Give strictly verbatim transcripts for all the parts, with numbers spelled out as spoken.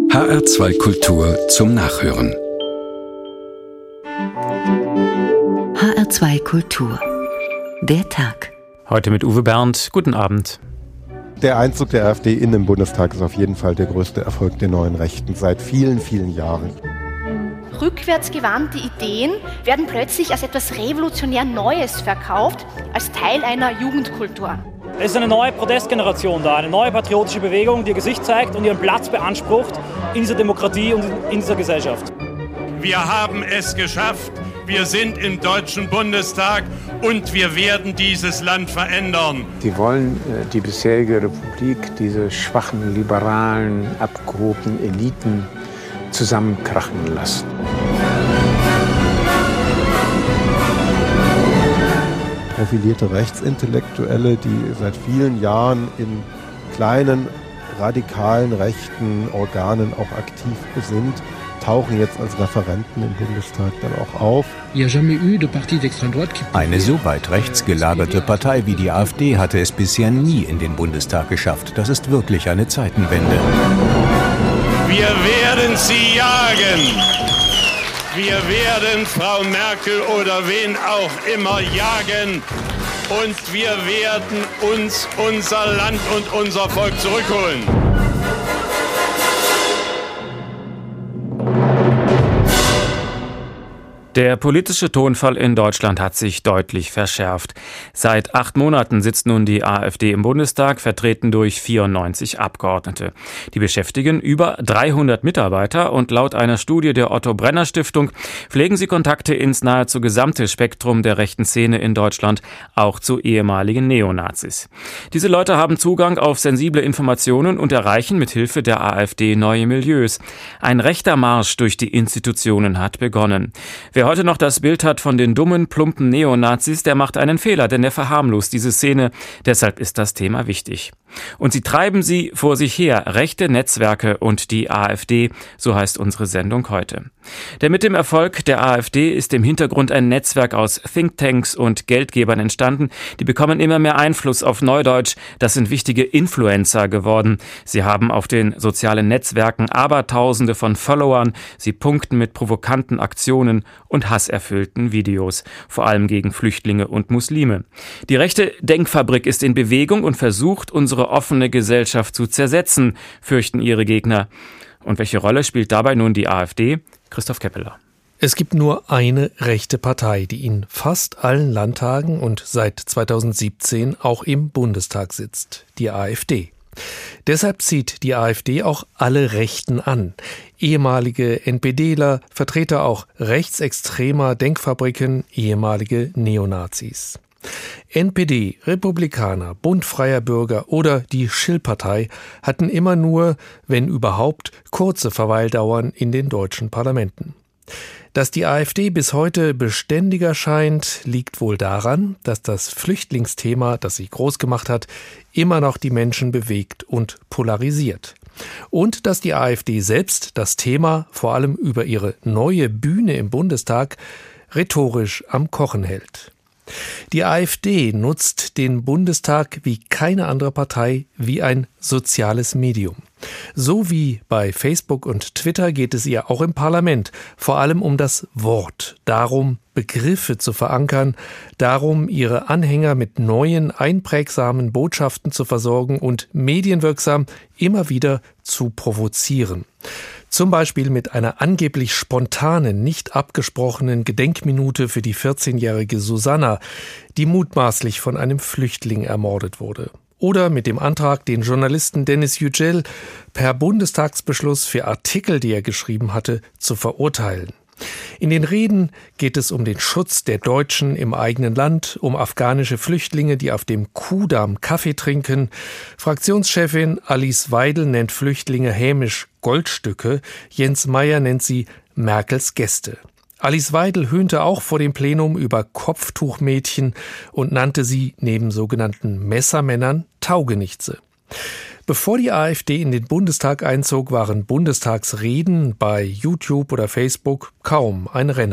H R zwei Kultur zum Nachhören. H R zwei Kultur. Der Tag. Heute mit Uwe Bernd. Guten Abend. Der Einzug der AfD in den Bundestag ist auf jeden Fall der größte Erfolg der neuen Rechten seit vielen, vielen Jahren. Rückwärtsgewandte Ideen werden plötzlich als etwas revolutionär Neues verkauft, als Teil einer Jugendkultur. Es ist eine neue Protestgeneration da, eine neue patriotische Bewegung, die ihr Gesicht zeigt und ihren Platz beansprucht in dieser Demokratie und in dieser Gesellschaft. Wir haben es geschafft, wir sind im Deutschen Bundestag und wir werden dieses Land verändern. Sie wollen äh, die bisherige Republik, diese schwachen, liberalen, abgehobenen Eliten zusammenkrachen lassen. Profilierte Rechtsintellektuelle, die seit vielen Jahren in kleinen, radikalen rechten Organen auch aktiv sind, tauchen jetzt als Referenten im Bundestag dann auch auf. Eine so weit rechts gelagerte Partei wie die AfD hatte es bisher nie in den Bundestag geschafft. Das ist wirklich eine Zeitenwende. Wir werden sie jagen. Wir werden Frau Merkel oder wen auch immer jagen. Und wir werden uns unser Land und unser Volk zurückholen. Der politische Tonfall in Deutschland hat sich deutlich verschärft. Seit acht Monaten sitzt nun die AfD im Bundestag, vertreten durch vierundneunzig Abgeordnete. Die beschäftigen über dreihundert Mitarbeiter und laut einer Studie der Otto-Brenner-Stiftung pflegen sie Kontakte ins nahezu gesamte Spektrum der rechten Szene in Deutschland, auch zu ehemaligen Neonazis. Diese Leute haben Zugang auf sensible Informationen und erreichen mit Hilfe der AfD neue Milieus. Ein rechter Marsch durch die Institutionen hat begonnen. Wer heute noch das Bild hat von den dummen, plumpen Neonazis, der macht einen Fehler, denn er verharmlost diese Szene. Deshalb ist das Thema wichtig. Und sie treiben sie vor sich her, rechte Netzwerke und die AfD, so heißt unsere Sendung heute. Denn mit dem Erfolg der AfD ist im Hintergrund ein Netzwerk aus Thinktanks und Geldgebern entstanden. Die bekommen immer mehr Einfluss auf Neudeutsch. Das sind wichtige Influencer geworden. Sie haben auf den sozialen Netzwerken Abertausende von Followern. Sie punkten mit provokanten Aktionen und hasserfüllten Videos, vor allem gegen Flüchtlinge und Muslime. Die rechte Denkfabrik ist in Bewegung und versucht, unsere offene Gesellschaft zu zersetzen, fürchten ihre Gegner. Und welche Rolle spielt dabei nun die AfD? Christoph Keppeler. Es gibt nur eine rechte Partei, die in fast allen Landtagen und seit zweitausendsiebzehn auch im Bundestag sitzt, die AfD. Deshalb zieht die AfD auch alle Rechten an. Ehemalige NPDler, Vertreter auch rechtsextremer Denkfabriken, ehemalige Neonazis. N P D, Republikaner, Bund freier Bürger oder die Schill-Partei hatten immer nur, wenn überhaupt, kurze Verweildauern in den deutschen Parlamenten. Dass die AfD bis heute beständiger scheint, liegt wohl daran, dass das Flüchtlingsthema, das sie groß gemacht hat, immer noch die Menschen bewegt und polarisiert. Und dass die AfD selbst das Thema, vor allem über ihre neue Bühne im Bundestag, rhetorisch am Kochen hält. Die AfD nutzt den Bundestag wie keine andere Partei wie ein soziales Medium. So wie bei Facebook und Twitter geht es ihr auch im Parlament vor allem um das Wort, darum, Begriffe zu verankern, darum, ihre Anhänger mit neuen, einprägsamen Botschaften zu versorgen und medienwirksam immer wieder zu provozieren. Zum Beispiel mit einer angeblich spontanen, nicht abgesprochenen Gedenkminute für die vierzehnjährige Susanna, die mutmaßlich von einem Flüchtling ermordet wurde. Oder mit dem Antrag, den Journalisten Dennis Yücel per Bundestagsbeschluss für Artikel, die er geschrieben hatte, zu verurteilen. In den Reden geht es um den Schutz der Deutschen im eigenen Land, um afghanische Flüchtlinge, die auf dem Kuhdamm Kaffee trinken. Fraktionschefin Alice Weidel nennt Flüchtlinge hämisch Goldstücke, Jens Meyer nennt sie Merkels Gäste. Alice Weidel höhnte auch vor dem Plenum über Kopftuchmädchen und nannte sie neben sogenannten Messermännern Taugenichtse. Bevor die AfD in den Bundestag einzog, waren Bundestagsreden bei YouTube oder Facebook kaum ein Renner.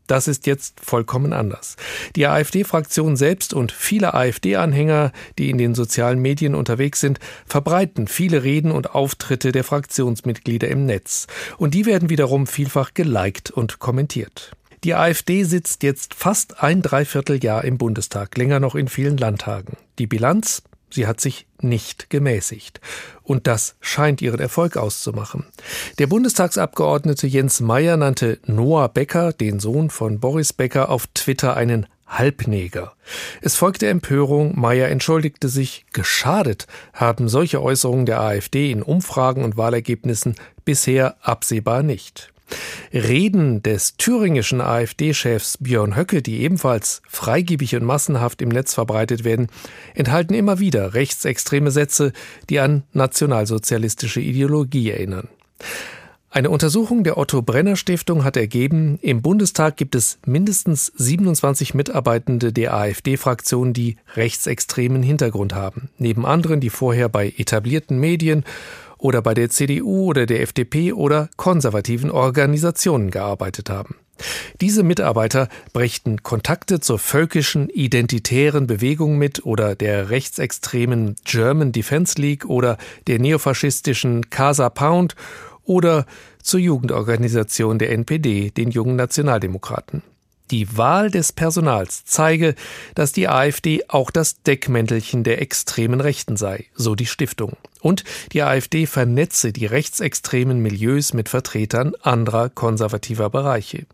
Das ist jetzt vollkommen anders. Die AfD-Fraktion selbst und viele AfD-Anhänger, die in den sozialen Medien unterwegs sind, verbreiten viele Reden und Auftritte der Fraktionsmitglieder im Netz. Und die werden wiederum vielfach geliked und kommentiert. Die AfD sitzt jetzt fast ein Dreivierteljahr im Bundestag, länger noch in vielen Landtagen. Die Bilanz? Sie hat sich nicht gemäßigt. Und das scheint ihren Erfolg auszumachen. Der Bundestagsabgeordnete Jens Meyer nannte Noah Becker, den Sohn von Boris Becker, auf Twitter einen Halbneger. Es folgte Empörung, Meyer entschuldigte sich. Geschadet haben solche Äußerungen der AfD in Umfragen und Wahlergebnissen bisher absehbar nicht. Reden des thüringischen AfD-Chefs Björn Höcke, die ebenfalls freigebig und massenhaft im Netz verbreitet werden, enthalten immer wieder rechtsextreme Sätze, die an nationalsozialistische Ideologie erinnern. Eine Untersuchung der Otto-Brenner-Stiftung hat ergeben, im Bundestag gibt es mindestens siebenundzwanzig Mitarbeitende der AfD-Fraktion, die rechtsextremen Hintergrund haben. Neben anderen, die vorher bei etablierten Medien oder bei der C D U oder der F D P oder konservativen Organisationen gearbeitet haben. Diese Mitarbeiter brächten Kontakte zur völkischen identitären Bewegung mit oder der rechtsextremen German Defense League oder der neofaschistischen Casa Pound oder zur Jugendorganisation der N P D, den Jungen Nationaldemokraten. Die Wahl des Personals zeige, dass die AfD auch das Deckmäntelchen der extremen Rechten sei, so die Stiftung. Und die AfD vernetze die rechtsextremen Milieus mit Vertretern anderer konservativer Bereiche.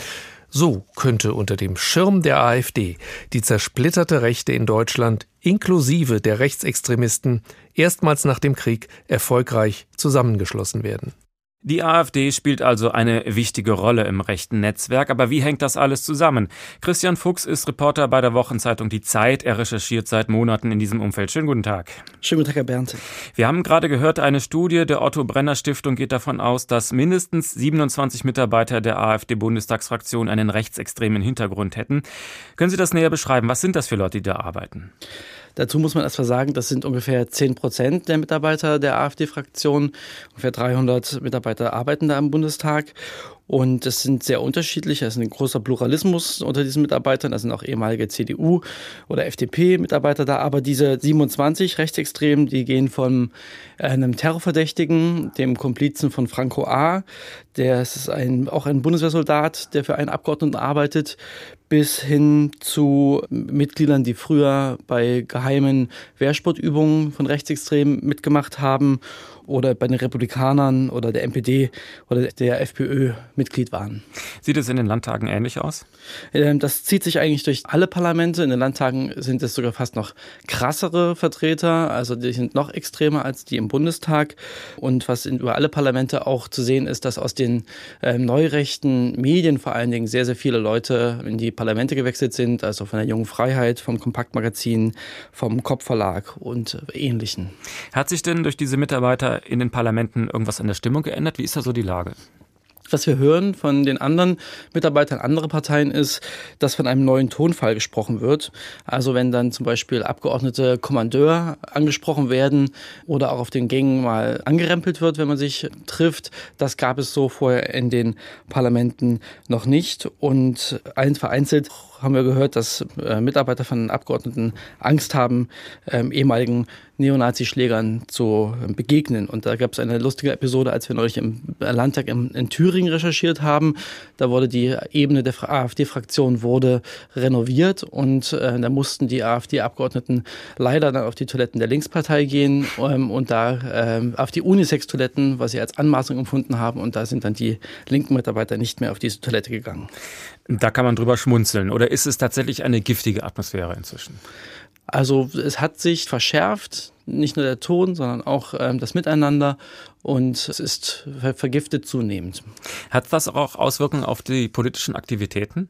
So könnte unter dem Schirm der AfD die zersplitterte Rechte in Deutschland inklusive der Rechtsextremisten erstmals nach dem Krieg erfolgreich zusammengeschlossen werden. Die AfD spielt also eine wichtige Rolle im rechten Netzwerk. Aber wie hängt das alles zusammen? Christian Fuchs ist Reporter bei der Wochenzeitung Die Zeit. Er recherchiert seit Monaten in diesem Umfeld. Schönen guten Tag. Schönen guten Tag, Herr Berndt. Wir haben gerade gehört, eine Studie der Otto-Brenner-Stiftung geht davon aus, dass mindestens siebenundzwanzig Mitarbeiter der AfD-Bundestagsfraktion einen rechtsextremen Hintergrund hätten. Können Sie das näher beschreiben? Was sind das für Leute, die da arbeiten? Dazu muss man erst mal sagen, das sind ungefähr zehn Prozent der Mitarbeiter der AfD-Fraktion. Ungefähr dreihundert Mitarbeiter arbeiten da im Bundestag. Und es sind sehr unterschiedlich, es ist ein großer Pluralismus unter diesen Mitarbeitern, da sind auch ehemalige C D U- oder F D P-Mitarbeiter da, aber diese siebenundzwanzig Rechtsextremen, die gehen von einem Terrorverdächtigen, dem Komplizen von Franco A., der ist ein, auch ein Bundeswehrsoldat, der für einen Abgeordneten arbeitet, bis hin zu Mitgliedern, die früher bei geheimen Wehrsportübungen von Rechtsextremen mitgemacht haben oder bei den Republikanern oder der N P D oder der FPÖ Mitglied waren. Sieht es in den Landtagen ähnlich aus? Das zieht sich eigentlich durch alle Parlamente. In den Landtagen sind es sogar fast noch krassere Vertreter, also die sind noch extremer als die im Bundestag. Und was in, über alle Parlamente auch zu sehen ist, dass aus den äh, neurechten Medien vor allen Dingen sehr, sehr viele Leute in die Parlamente gewechselt sind, also von der Jungen Freiheit, vom Kompaktmagazin, vom Kopfverlag und Ähnlichen. Hat sich denn durch diese Mitarbeiter in den Parlamenten irgendwas an der Stimmung geändert? Wie ist da so die Lage? Was wir hören von den anderen Mitarbeitern anderer Parteien ist, dass von einem neuen Tonfall gesprochen wird. Also wenn dann zum Beispiel Abgeordnete Kommandeur angesprochen werden oder auch auf den Gängen mal angerempelt wird, wenn man sich trifft, das gab es so vorher in den Parlamenten noch nicht. Und ein vereinzelt haben wir gehört, dass äh, Mitarbeiter von Abgeordneten Angst haben, ähm, ehemaligen Neonazi-Schlägern zu äh, begegnen. Und da gab es eine lustige Episode, als wir neulich im Landtag in, in Thüringen recherchiert haben. Da wurde die Ebene der AfD-Fraktion wurde renoviert und äh, da mussten die AfD-Abgeordneten leider dann auf die Toiletten der Linkspartei gehen ähm, und da äh, auf die Unisex-Toiletten, was sie als Anmaßung empfunden haben. Und da sind dann die linken Mitarbeiter nicht mehr auf diese Toilette gegangen. Da kann man drüber schmunzeln. Oder ist es tatsächlich eine giftige Atmosphäre inzwischen? Also es hat sich verschärft, nicht nur der Ton, sondern auch ähm, das Miteinander und es ist ver- vergiftet zunehmend. Hat das auch Auswirkungen auf die politischen Aktivitäten?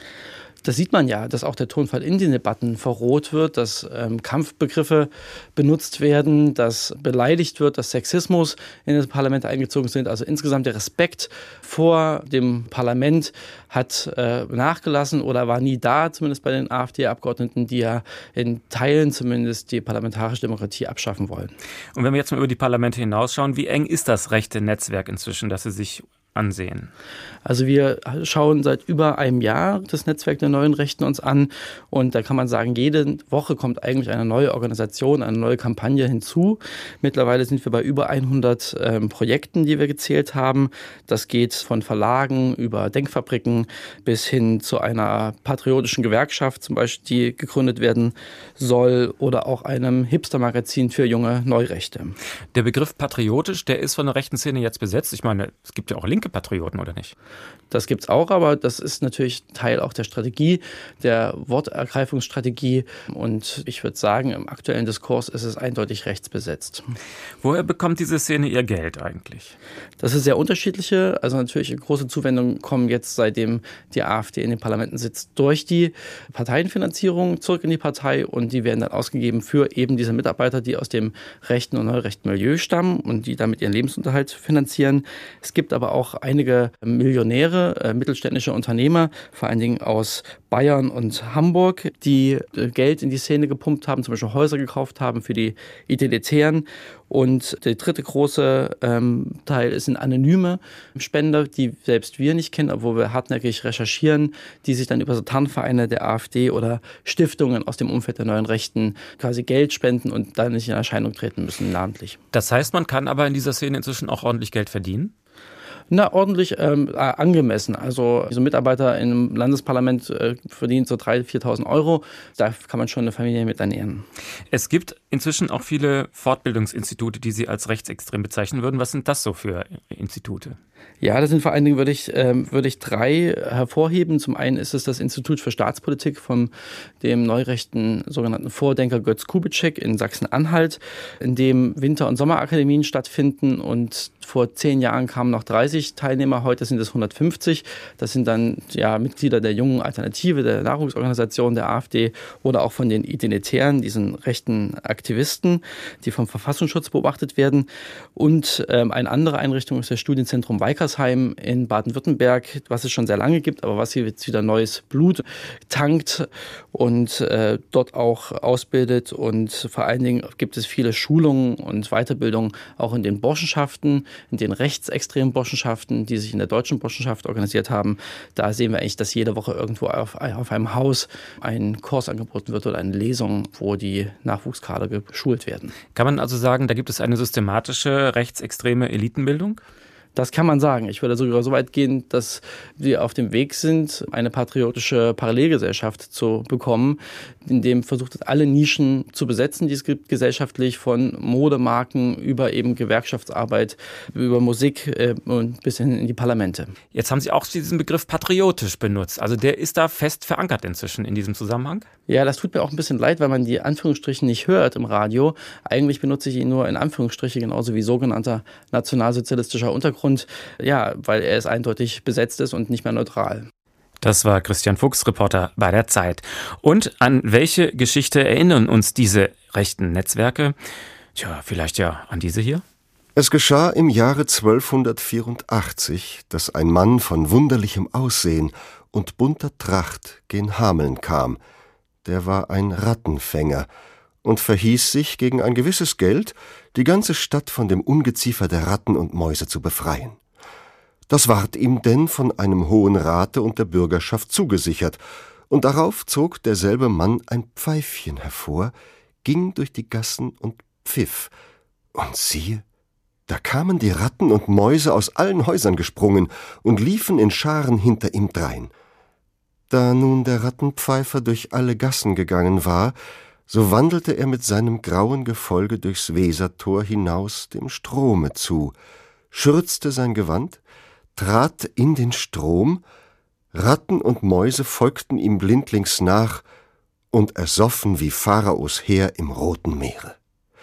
Das sieht man ja, dass auch der Tonfall in den Debatten verroht wird, dass ähm, Kampfbegriffe benutzt werden, dass beleidigt wird, dass Sexismus in das Parlament eingezogen sind. Also insgesamt der Respekt vor dem Parlament hat äh, nachgelassen oder war nie da, zumindest bei den AfD-Abgeordneten, die ja in Teilen zumindest die parlamentarische Demokratie abschaffen wollen. Und wenn wir jetzt mal über die Parlamente hinausschauen, wie eng ist das rechte Netzwerk inzwischen, dass Sie sich ansehen? Also wir schauen seit über einem Jahr das Netzwerk der neuen Rechten uns an und da kann man sagen, jede Woche kommt eigentlich eine neue Organisation, eine neue Kampagne hinzu. Mittlerweile sind wir bei über hundert ähm, Projekten, die wir gezählt haben. Das geht von Verlagen über Denkfabriken bis hin zu einer patriotischen Gewerkschaft, zum Beispiel, die gegründet werden soll, oder auch einem Hipster-Magazin für junge Neurechte. Der Begriff patriotisch, der ist von der rechten Szene jetzt besetzt. Ich meine, es gibt ja auch linke Patrioten, oder nicht? Das gibt's auch, aber das ist natürlich Teil auch der Strategie, der Wortergreifungsstrategie. Und ich würde sagen, im aktuellen Diskurs ist es eindeutig rechtsbesetzt. Woher bekommt diese Szene ihr Geld eigentlich? Das ist sehr unterschiedliche. Also natürlich große Zuwendungen kommen jetzt, seitdem die AfD in den Parlamenten sitzt, durch die Parteienfinanzierung zurück in die Partei. Und die werden dann ausgegeben für eben diese Mitarbeiter, die aus dem rechten und neurechten Milieu stammen und die damit ihren Lebensunterhalt finanzieren. Es gibt aber auch einige Millionäre, äh, mittelständische Unternehmer, vor allen Dingen aus Bayern und Hamburg, die äh, Geld in die Szene gepumpt haben, zum Beispiel Häuser gekauft haben für die Identitären. Und der dritte große ähm, Teil sind anonyme Spender, die selbst wir nicht kennen, obwohl wir hartnäckig recherchieren, die sich dann über so Tarnvereine der AfD oder Stiftungen aus dem Umfeld der neuen Rechten quasi Geld spenden und dann nicht in Erscheinung treten müssen, namentlich. Das heißt, man kann aber in dieser Szene inzwischen auch ordentlich Geld verdienen? Na, ordentlich ähm, angemessen. Also so Mitarbeiter im Landesparlament äh, verdient so dreitausend, viertausend Euro. Da kann man schon eine Familie mit ernähren. Es gibt inzwischen auch viele Fortbildungsinstitute, die Sie als rechtsextrem bezeichnen würden. Was sind das so für Institute? Ja, das sind vor allen Dingen, würde ich, ähm, würde ich drei hervorheben. Zum einen ist es das Institut für Staatspolitik von dem neurechten sogenannten Vordenker Götz Kubitschek in Sachsen-Anhalt, in dem Winter- und Sommerakademien stattfinden. Und vor zehn Jahren kamen noch dreißig Teilnehmer, heute sind es hundertfünfzig. Das sind dann ja Mitglieder der Jungen Alternative, der Nachwuchsorganisation der AfD oder auch von den Identitären, diesen rechten Aktivisten, die vom Verfassungsschutz beobachtet werden. Und ähm, eine andere Einrichtung ist das Studienzentrum Weikersheim in Baden-Württemberg, was es schon sehr lange gibt, aber was hier jetzt wieder neues Blut tankt und äh, dort auch ausbildet. Und vor allen Dingen gibt es viele Schulungen und Weiterbildungen auch in den Burschenschaften, in den rechtsextremen Burschenschaften, die sich in der deutschen Burschenschaft organisiert haben. Da sehen wir eigentlich, dass jede Woche irgendwo auf, auf einem Haus ein Kurs angeboten wird oder eine Lesung, wo die Nachwuchskader geschult werden. Kann man also sagen, da gibt es eine systematische rechtsextreme Elitenbildung? Das kann man sagen. Ich würde sogar so weit gehen, dass wir auf dem Weg sind, eine patriotische Parallelgesellschaft zu bekommen, in dem versucht wird, alle Nischen zu besetzen, die es gibt gesellschaftlich, von Modemarken über eben Gewerkschaftsarbeit, über Musik äh, und bis hin in die Parlamente. Jetzt haben Sie auch diesen Begriff patriotisch benutzt. Also der ist da fest verankert inzwischen in diesem Zusammenhang? Ja, das tut mir auch ein bisschen leid, weil man die Anführungsstriche nicht hört im Radio. Eigentlich benutze ich ihn nur in Anführungsstriche, genauso wie sogenannter nationalsozialistischer Untergrund. Ja, weil er es eindeutig besetzt ist und nicht mehr neutral. Das war Christian Fuchs, Reporter bei der Zeit. Und an welche Geschichte erinnern uns diese rechten Netzwerke? Tja, vielleicht ja an diese hier? Es geschah im Jahre zwölfhundertvierundachtzig, dass ein Mann von wunderlichem Aussehen und bunter Tracht gen Hameln kam. Der war ein Rattenfänger und verhieß sich, gegen ein gewisses Geld die ganze Stadt von dem Ungeziefer der Ratten und Mäuse zu befreien. Das ward ihm denn von einem Hohen Rate und der Bürgerschaft zugesichert, und darauf zog derselbe Mann ein Pfeifchen hervor, ging durch die Gassen und pfiff, und siehe, da kamen die Ratten und Mäuse aus allen Häusern gesprungen und liefen in Scharen hinter ihm drein. Da nun der Rattenpfeifer durch alle Gassen gegangen war, so wandelte er mit seinem grauen Gefolge durchs Wesertor hinaus dem Strome zu, schürzte sein Gewand, trat in den Strom, Ratten und Mäuse folgten ihm blindlings nach und ersoffen wie Pharaos Heer im Roten Meere.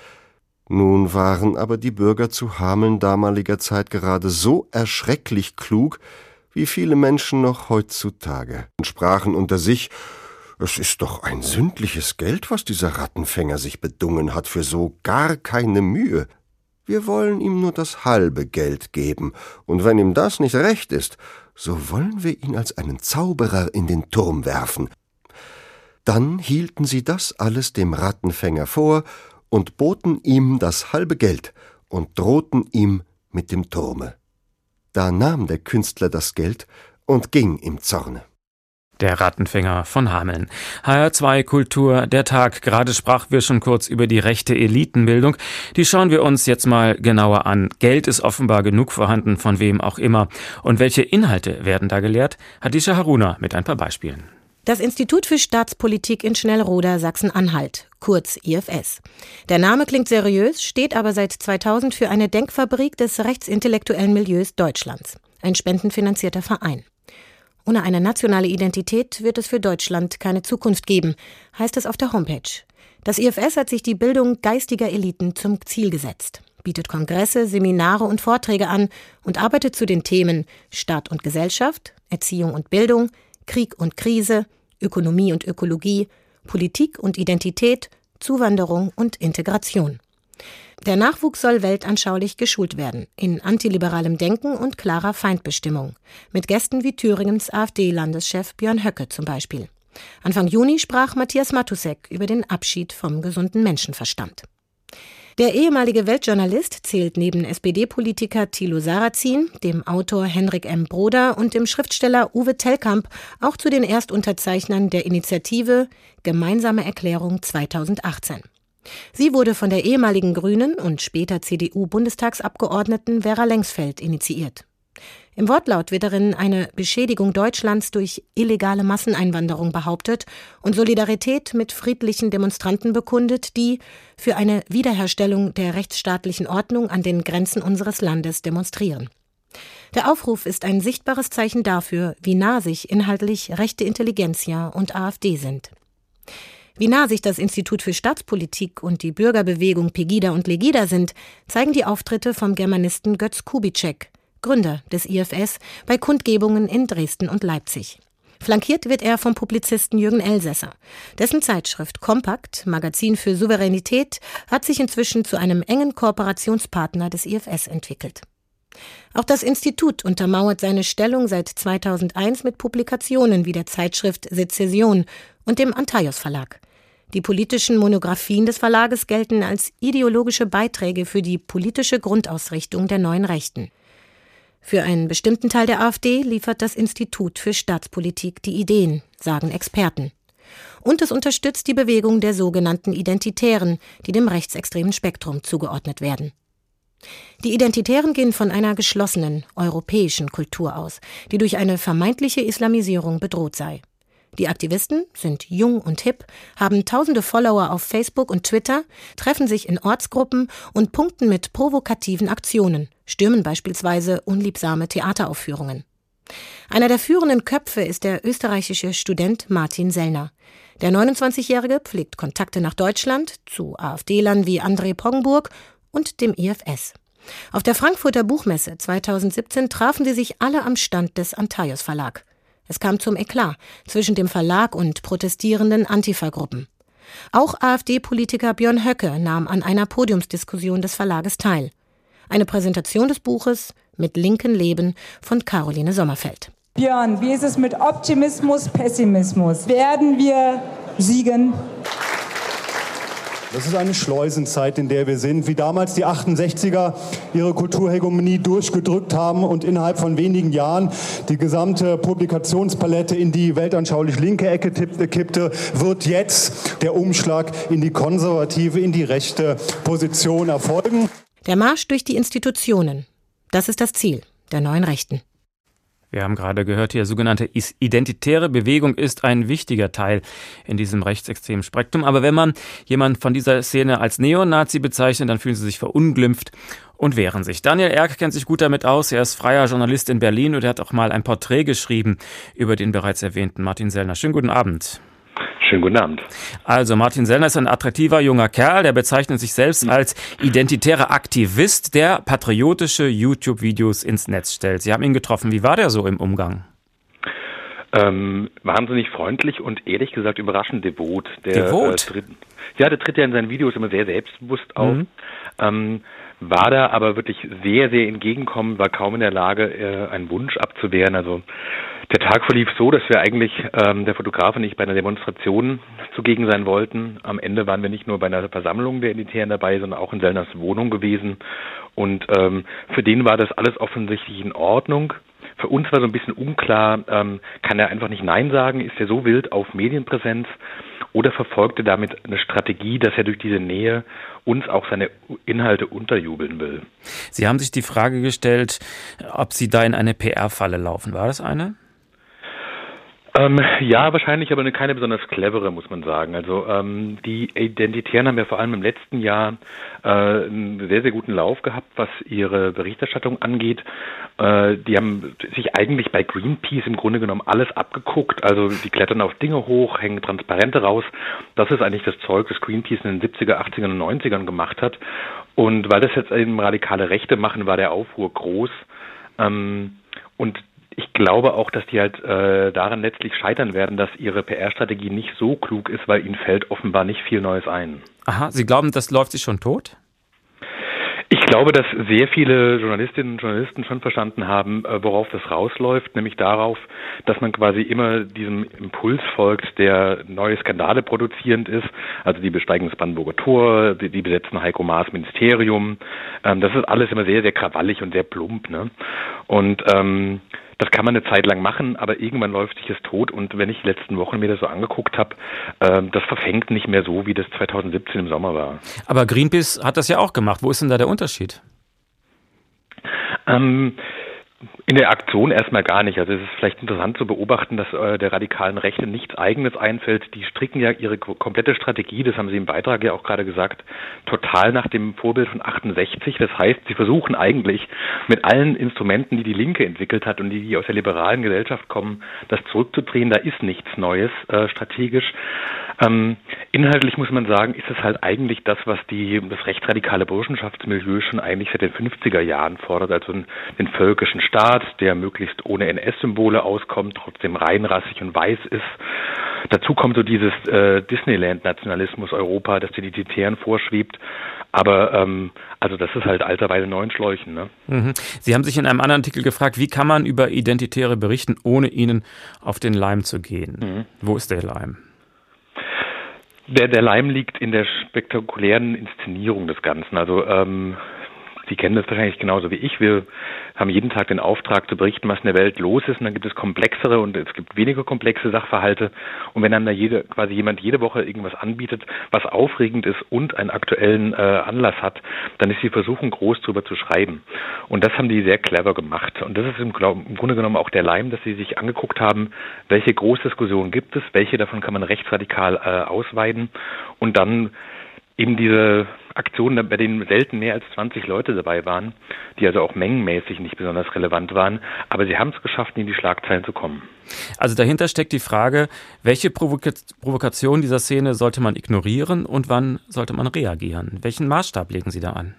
Nun waren aber die Bürger zu Hameln damaliger Zeit gerade so erschrecklich klug, wie viele Menschen noch heutzutage, und sprachen unter sich: Es ist doch ein sündliches Geld, was dieser Rattenfänger sich bedungen hat, für so gar keine Mühe. Wir wollen ihm nur das halbe Geld geben, und wenn ihm das nicht recht ist, so wollen wir ihn als einen Zauberer in den Turm werfen. Dann hielten sie das alles dem Rattenfänger vor und boten ihm das halbe Geld und drohten ihm mit dem Turme. Da nahm der Künstler das Geld und ging im Zorne. Der Rattenfänger von Hameln. H R zwei Kultur, der Tag. Gerade sprachen wir schon kurz über die rechte Elitenbildung. Die schauen wir uns jetzt mal genauer an. Geld ist offenbar genug vorhanden, von wem auch immer. Und welche Inhalte werden da gelehrt? Hadisha Haruna mit ein paar Beispielen. Das Institut für Staatspolitik in Schnellroda, Sachsen-Anhalt, kurz I F S. Der Name klingt seriös, steht aber seit zweitausend für eine Denkfabrik des rechtsintellektuellen Milieus Deutschlands. Ein spendenfinanzierter Verein. Ohne eine nationale Identität wird es für Deutschland keine Zukunft geben, heißt es auf der Homepage. Das I F S hat sich die Bildung geistiger Eliten zum Ziel gesetzt, bietet Kongresse, Seminare und Vorträge an und arbeitet zu den Themen Staat und Gesellschaft, Erziehung und Bildung, Krieg und Krise, Ökonomie und Ökologie, Politik und Identität, Zuwanderung und Integration. Der Nachwuchs soll weltanschaulich geschult werden, in antiliberalem Denken und klarer Feindbestimmung, mit Gästen wie Thüringens AfD-Landeschef Björn Höcke zum Beispiel. Anfang Juni sprach Matthias Matusek über den Abschied vom gesunden Menschenverstand. Der ehemalige Weltjournalist zählt neben S P D-Politiker Thilo Sarrazin, dem Autor Henrik M. Broder und dem Schriftsteller Uwe Tellkamp auch zu den Erstunterzeichnern der Initiative Gemeinsame Erklärung zweitausendachtzehn. Sie wurde von der ehemaligen Grünen und später C D U-Bundestagsabgeordneten Vera Lengsfeld initiiert. Im Wortlaut wird darin eine Beschädigung Deutschlands durch illegale Masseneinwanderung behauptet und Solidarität mit friedlichen Demonstranten bekundet, die für eine Wiederherstellung der rechtsstaatlichen Ordnung an den Grenzen unseres Landes demonstrieren. Der Aufruf ist ein sichtbares Zeichen dafür, wie nah sich inhaltlich rechte Intelligenzia und AfD sind. Wie nah sich das Institut für Staatspolitik und die Bürgerbewegung Pegida und Legida sind, zeigen die Auftritte vom Germanisten Götz Kubitschek, Gründer des I F S, bei Kundgebungen in Dresden und Leipzig. Flankiert wird er vom Publizisten Jürgen Elsässer. Dessen Zeitschrift Kompakt, Magazin für Souveränität, hat sich inzwischen zu einem engen Kooperationspartner des I F S entwickelt. Auch das Institut untermauert seine Stellung seit zweitausendeins mit Publikationen wie der Zeitschrift Sezession und dem Antaios Verlag. Die politischen Monographien des Verlages gelten als ideologische Beiträge für die politische Grundausrichtung der neuen Rechten. Für einen bestimmten Teil der AfD liefert das Institut für Staatspolitik die Ideen, sagen Experten. Und es unterstützt die Bewegung der sogenannten Identitären, die dem rechtsextremen Spektrum zugeordnet werden. Die Identitären gehen von einer geschlossenen, europäischen Kultur aus, die durch eine vermeintliche Islamisierung bedroht sei. Die Aktivisten sind jung und hip, haben tausende Follower auf Facebook und Twitter, treffen sich in Ortsgruppen und punkten mit provokativen Aktionen, stürmen beispielsweise unliebsame Theateraufführungen. Einer der führenden Köpfe ist der österreichische Student Martin Sellner. Der neunundzwanzigjährige pflegt Kontakte nach Deutschland zu AfD-Lern wie André Poggenburg und dem I F S. Auf der Frankfurter Buchmesse zweitausendsiebzehn trafen sie sich alle am Stand des Antaios Verlag. Es kam zum Eklat zwischen dem Verlag und protestierenden Antifa-Gruppen. Auch AfD-Politiker Björn Höcke nahm an einer Podiumsdiskussion des Verlages teil. Eine Präsentation des Buches Mit linken Leben von Caroline Sommerfeld. Björn, wie ist es mit Optimismus, Pessimismus? Werden wir siegen? Das ist eine Schleusenzeit, in der wir sind, wie damals die achtundsechziger ihre Kulturhegemonie durchgedrückt haben und innerhalb von wenigen Jahren die gesamte Publikationspalette in die weltanschaulich linke Ecke kippte, wird jetzt der Umschlag in die konservative, in die rechte Position erfolgen. Der Marsch durch die Institutionen, das ist das Ziel der neuen Rechten. Wir haben gerade gehört, die sogenannte identitäre Bewegung ist ein wichtiger Teil in diesem rechtsextremen Spektrum. Aber wenn man jemanden von dieser Szene als Neonazi bezeichnet, dann fühlen sie sich verunglimpft und wehren sich. Daniel Erck kennt sich gut damit aus. Er ist freier Journalist in Berlin und er hat auch mal ein Porträt geschrieben über den bereits erwähnten Martin Sellner. Schönen guten Abend. Schönen guten Abend. Also Martin Sellner ist ein attraktiver junger Kerl, der bezeichnet sich selbst als identitärer Aktivist, der patriotische YouTube-Videos ins Netz stellt. Sie haben ihn getroffen. Wie war der so im Umgang? Ähm, wahnsinnig freundlich und ehrlich gesagt überraschend devot. Der, devot? Äh, tritt, ja, der tritt ja in seinen Videos immer sehr selbstbewusst auf. Mhm. Ähm, war da aber wirklich sehr, sehr entgegenkommend, war kaum in der Lage, äh, einen Wunsch abzuwehren. Also der Tag verlief so, dass wir eigentlich, ähm, der Fotograf und ich, bei einer Demonstration zugegen sein wollten. Am Ende waren wir nicht nur bei einer Versammlung der Identitären dabei, sondern auch in Sellners Wohnung gewesen Und ähm, für den war das alles offensichtlich in Ordnung. Für uns war so ein bisschen unklar, ähm, kann er einfach nicht Nein sagen, ist er so wild auf Medienpräsenz oder verfolgt er damit eine Strategie, dass er durch diese Nähe uns auch seine Inhalte unterjubeln will. Sie haben sich die Frage gestellt, ob Sie da in eine P R-Falle laufen. War das eine? Ähm, ja, wahrscheinlich, aber eine keine besonders clevere, muss man sagen. Also ähm, die Identitären haben ja vor allem im letzten Jahr äh, einen sehr, sehr guten Lauf gehabt, was ihre Berichterstattung angeht. Äh, die haben sich eigentlich bei Greenpeace im Grunde genommen alles abgeguckt. Also die klettern auf Dinge hoch, hängen Transparente raus. Das ist eigentlich das Zeug, das Greenpeace in den siebziger, achtzigern und neunzigern gemacht hat. Und weil das jetzt eben radikale Rechte machen, war der Aufruhr groß. Ähm, und ich glaube auch, dass die halt äh, daran letztlich scheitern werden, dass ihre P R-Strategie nicht so klug ist, weil ihnen fällt offenbar nicht viel Neues ein. Aha, Sie glauben, das läuft sich schon tot? Ich glaube, dass sehr viele Journalistinnen und Journalisten schon verstanden haben, worauf das rausläuft, nämlich darauf, dass man quasi immer diesem Impuls folgt, der neue Skandale produzierend ist. Also die besteigen das Brandenburger Tor, die, die besetzen Heiko Maas Ministerium. Ähm, das ist alles immer sehr, sehr krawallig und sehr plump, ne? Und ähm, das kann man eine Zeit lang machen, aber irgendwann läuft sich es tot. Und wenn ich die letzten Wochen mir das so angeguckt habe, äh, das verfängt nicht mehr so, wie das zweitausendsiebzehn im Sommer war. Aber Greenpeace hat das ja auch gemacht. Wo ist denn da der Unterschied? Ähm, in der Aktion erstmal gar nicht. Also es ist vielleicht interessant zu beobachten, dass äh, der radikalen Rechte nichts Eigenes einfällt. Die stricken ja ihre komplette Strategie, das haben Sie im Beitrag ja auch gerade gesagt, total nach dem Vorbild von achtundsechzig. Das heißt, sie versuchen eigentlich mit allen Instrumenten, die die Linke entwickelt hat und die, die aus der liberalen Gesellschaft kommen, das zurückzudrehen. Da ist nichts Neues äh, strategisch. Ähm, inhaltlich muss man sagen, ist es halt eigentlich das, was die das rechtsradikale Burschenschaftsmilieu schon eigentlich seit den fünfziger Jahren fordert, also einen, den völkischen Staat, der möglichst ohne N S-Symbole auskommt, trotzdem reinrassig und weiß ist. Dazu kommt so dieses äh, Disneyland-Nationalismus Europa, das den Identitären vorschwebt. Aber ähm, also das ist halt alter Weile neuen Schläuchen. Ne? Mhm. Sie haben sich in einem anderen Artikel gefragt, wie kann man über Identitäre berichten, ohne ihnen auf den Leim zu gehen? Mhm. Wo ist der Leim? Der, der Leim liegt in der spektakulären Inszenierung des Ganzen. Also ähm, Sie kennen das wahrscheinlich genauso wie ich. Wir haben jeden Tag den Auftrag zu berichten, was in der Welt los ist. Und dann gibt es komplexere und es gibt weniger komplexe Sachverhalte. Und wenn dann da jede, quasi jemand jede Woche irgendwas anbietet, was aufregend ist und einen aktuellen äh, Anlass hat, dann ist die Versuchung groß, darüber zu schreiben. Und das haben die sehr clever gemacht. Und das ist im, im Grunde genommen auch der Leim, dass sie sich angeguckt haben, welche Großdiskussionen gibt es, welche davon kann man rechtsradikal äh, ausweiten und dann eben diese Aktionen, bei denen selten mehr als zwanzig Leute dabei waren, die also auch mengenmäßig nicht besonders relevant waren, aber sie haben es geschafft, in die Schlagzeilen zu kommen. Also dahinter steckt die Frage, welche Provoka- Provokation dieser Szene sollte man ignorieren und wann sollte man reagieren? Welchen Maßstab legen Sie da an?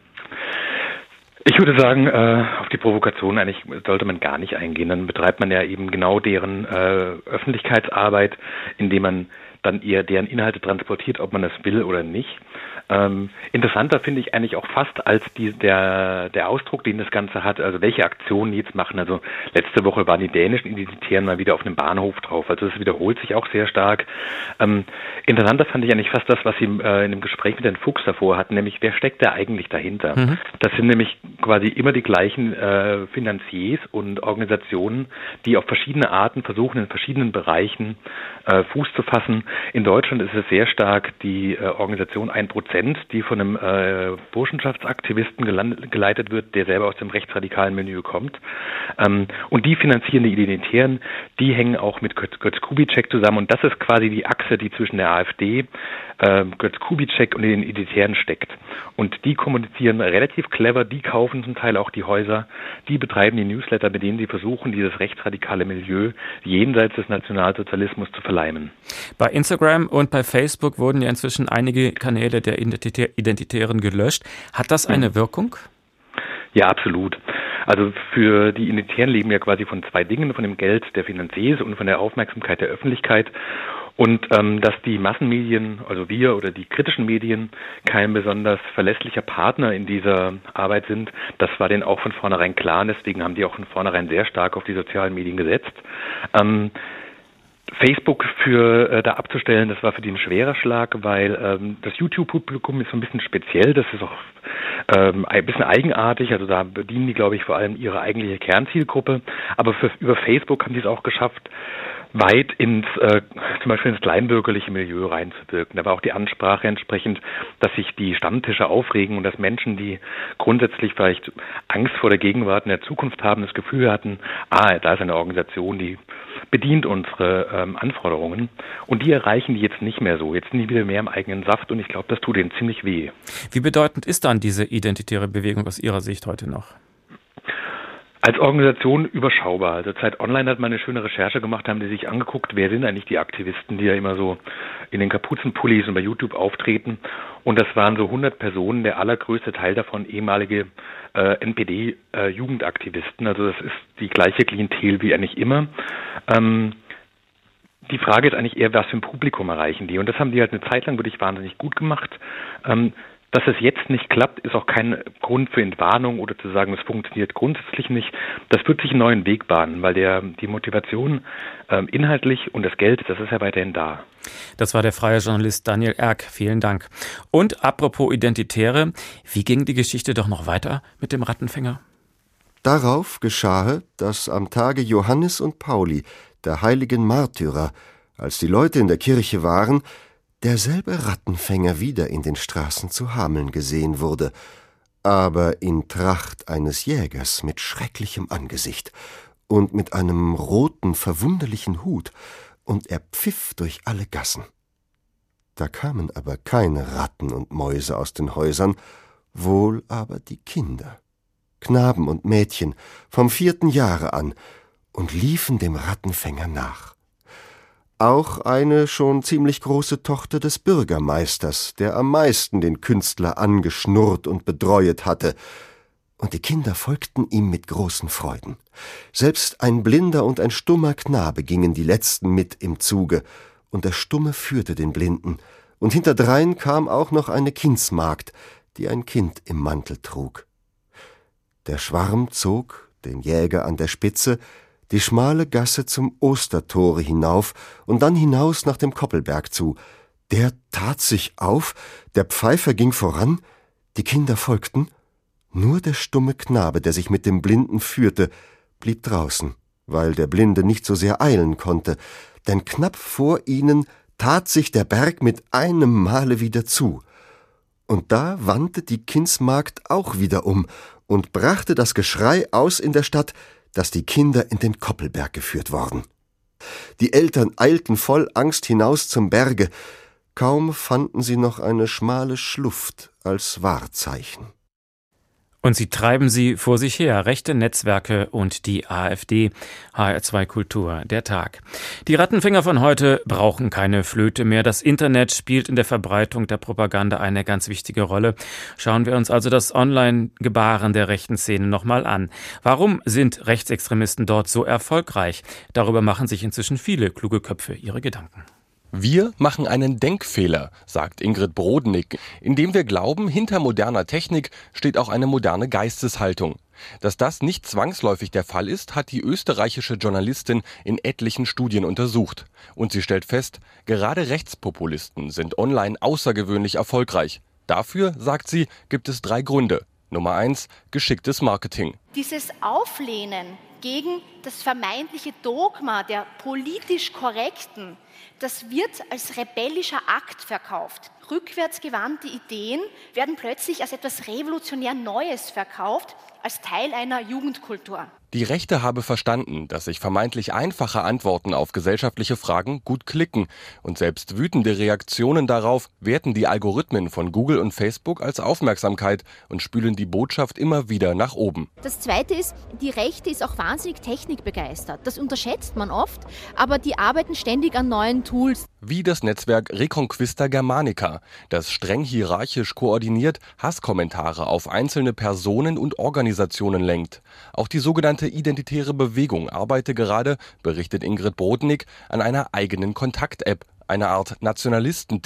Ich würde sagen, äh, auf die Provokation eigentlich sollte man gar nicht eingehen. Dann betreibt man ja eben genau deren äh, Öffentlichkeitsarbeit, indem man dann eher deren Inhalte transportiert, ob man das will oder nicht. Ähm, interessanter finde ich eigentlich auch fast als die, der, der Ausdruck, den das Ganze hat, also welche Aktionen die jetzt machen. Also letzte Woche waren die dänischen Identitären mal wieder auf einem Bahnhof drauf. Also das wiederholt sich auch sehr stark. Ähm, interessanter fand ich eigentlich fast das, was Sie äh, in dem Gespräch mit Herrn Fuchs davor hatten, nämlich wer steckt da eigentlich dahinter? Mhm. Das sind nämlich quasi immer die gleichen äh, Finanziers und Organisationen, die auf verschiedene Arten versuchen, in verschiedenen Bereichen äh, Fuß zu fassen. In Deutschland ist es sehr stark die äh, Organisation ein Prozent, die von einem äh, Burschenschaftsaktivisten geland- geleitet wird, der selber aus dem rechtsradikalen Milieu kommt. Ähm, und die finanzieren die Identitären, die hängen auch mit Götz, Götz Kubitschek zusammen. Und das ist quasi die Achse, die zwischen der AfD, äh, Götz Kubitschek und den Identitären steckt. Und die kommunizieren relativ clever, die kaufen zum Teil auch die Häuser, die betreiben die Newsletter, mit denen sie versuchen, dieses rechtsradikale Milieu jenseits des Nationalsozialismus zu verleimen. Bei Instagram und bei Facebook wurden ja inzwischen einige Kanäle der Identitä- Identitären gelöscht. Hat das eine Wirkung? Ja, absolut. Also für die Identitären leben ja quasi von zwei Dingen, von dem Geld der Finanziers und von der Aufmerksamkeit der Öffentlichkeit. Und ähm, dass die Massenmedien, also wir oder die kritischen Medien, kein besonders verlässlicher Partner in dieser Arbeit sind, das war denen auch von vornherein klar. Und deswegen haben die auch von vornherein sehr stark auf die sozialen Medien gesetzt. Ähm, Facebook für äh, da abzustellen, das war für die ein schwerer Schlag, weil ähm, das YouTube-Publikum ist so ein bisschen speziell. Das ist auch ähm, ein bisschen eigenartig. Also da bedienen die, glaube ich, vor allem ihre eigentliche Kernzielgruppe. Aber für, über Facebook haben die es auch geschafft, weit ins, äh, zum Beispiel ins kleinbürgerliche Milieu reinzuwirken. Da war auch die Ansprache entsprechend, dass sich die Stammtische aufregen und dass Menschen, die grundsätzlich vielleicht Angst vor der Gegenwart in der Zukunft haben, das Gefühl hatten, ah, da ist eine Organisation, die bedient unsere ähm, Anforderungen. Und die erreichen die jetzt nicht mehr so. Jetzt sind die wieder mehr im eigenen Saft und ich glaube, das tut ihnen ziemlich weh. Wie bedeutend ist dann diese identitäre Bewegung aus Ihrer Sicht heute noch? Als Organisation überschaubar. Also Zeit Online hat mal eine schöne Recherche gemacht, haben die sich angeguckt, wer sind eigentlich die Aktivisten, die ja immer so in den Kapuzenpullis und bei YouTube auftreten. Und das waren so hundert Personen, der allergrößte Teil davon ehemalige äh, N P D-Jugendaktivisten. Äh, also das ist die gleiche Klientel wie eigentlich immer. Ähm, die Frage ist eigentlich eher, was für ein Publikum erreichen die? Und das haben die halt eine Zeit lang wirklich wahnsinnig gut gemacht. Ähm, Dass es jetzt nicht klappt, ist auch kein Grund für Entwarnung oder zu sagen, es funktioniert grundsätzlich nicht. Das wird sich einen neuen Weg bahnen, weil der, die Motivation äh, inhaltlich und das Geld, das ist ja weiterhin da. Das war der freie Journalist Daniel Erck. Vielen Dank. Und apropos Identitäre, wie ging die Geschichte doch noch weiter mit dem Rattenfänger? Darauf geschahe, dass am Tage Johannes und Pauli, der heiligen Märtyrer, als die Leute in der Kirche waren, derselbe Rattenfänger wieder in den Straßen zu Hameln gesehen wurde, aber in Tracht eines Jägers mit schrecklichem Angesicht und mit einem roten, verwunderlichen Hut, und er pfiff durch alle Gassen. Da kamen aber keine Ratten und Mäuse aus den Häusern, wohl aber die Kinder, Knaben und Mädchen vom vierten Jahre an, und liefen dem Rattenfänger nach. Auch eine schon ziemlich große Tochter des Bürgermeisters, der am meisten den Künstler angeschnurrt und bedreuet hatte, und die Kinder folgten ihm mit großen Freuden. Selbst ein blinder und ein stummer Knabe gingen die letzten mit im Zuge, und der Stumme führte den Blinden, und hinterdrein kam auch noch eine Kindsmagd, die ein Kind im Mantel trug. Der Schwarm zog, den Jäger an der Spitze, die schmale Gasse zum Ostertore hinauf und dann hinaus nach dem Koppelberg zu. Der tat sich auf, der Pfeifer ging voran, die Kinder folgten, nur der stumme Knabe, der sich mit dem Blinden führte, blieb draußen, weil der Blinde nicht so sehr eilen konnte, denn knapp vor ihnen tat sich der Berg mit einem Male wieder zu. Und da wandte die Kindsmagd auch wieder um und brachte das Geschrei aus in der Stadt, dass die Kinder in den Koppelberg geführt worden. Die Eltern eilten voll Angst hinaus zum Berge. Kaum fanden sie noch eine schmale Schluft als Wahrzeichen. Und sie treiben sie vor sich her, rechte Netzwerke und die AfD. H R zwei Kultur, der Tag. Die Rattenfänger von heute brauchen keine Flöte mehr. Das Internet spielt in der Verbreitung der Propaganda eine ganz wichtige Rolle. Schauen wir uns also das Online-Gebaren der rechten Szene nochmal an. Warum sind Rechtsextremisten dort so erfolgreich? Darüber machen sich inzwischen viele kluge Köpfe ihre Gedanken. Wir machen einen Denkfehler, sagt Ingrid Brodnik, indem wir glauben, hinter moderner Technik steht auch eine moderne Geisteshaltung. Dass das nicht zwangsläufig der Fall ist, hat die österreichische Journalistin in etlichen Studien untersucht. Und sie stellt fest, gerade Rechtspopulisten sind online außergewöhnlich erfolgreich. Dafür, sagt sie, gibt es drei Gründe. Nummer eins, geschicktes Marketing. Dieses Auflehnen gegen das vermeintliche Dogma der politisch Korrekten, das wird als rebellischer Akt verkauft. Rückwärtsgewandte Ideen werden plötzlich als etwas revolutionär Neues verkauft, als Teil einer Jugendkultur. Die Rechte habe verstanden, dass sich vermeintlich einfache Antworten auf gesellschaftliche Fragen gut klicken. Und selbst wütende Reaktionen darauf werten die Algorithmen von Google und Facebook als Aufmerksamkeit und spülen die Botschaft immer wieder nach oben. Das Zweite ist, die Rechte ist auch wahnsinnig technikbegeistert. Das unterschätzt man oft, aber die arbeiten ständig an neuen Tools. Wie das Netzwerk Reconquista Germanica, das streng hierarchisch koordiniert Hasskommentare auf einzelne Personen und Organisationen lenkt. Auch die sogenannte identitäre Bewegung arbeite gerade, berichtet Ingrid Brodnik, an einer eigenen Kontakt-App, eine Art Nationalisten-Tinder.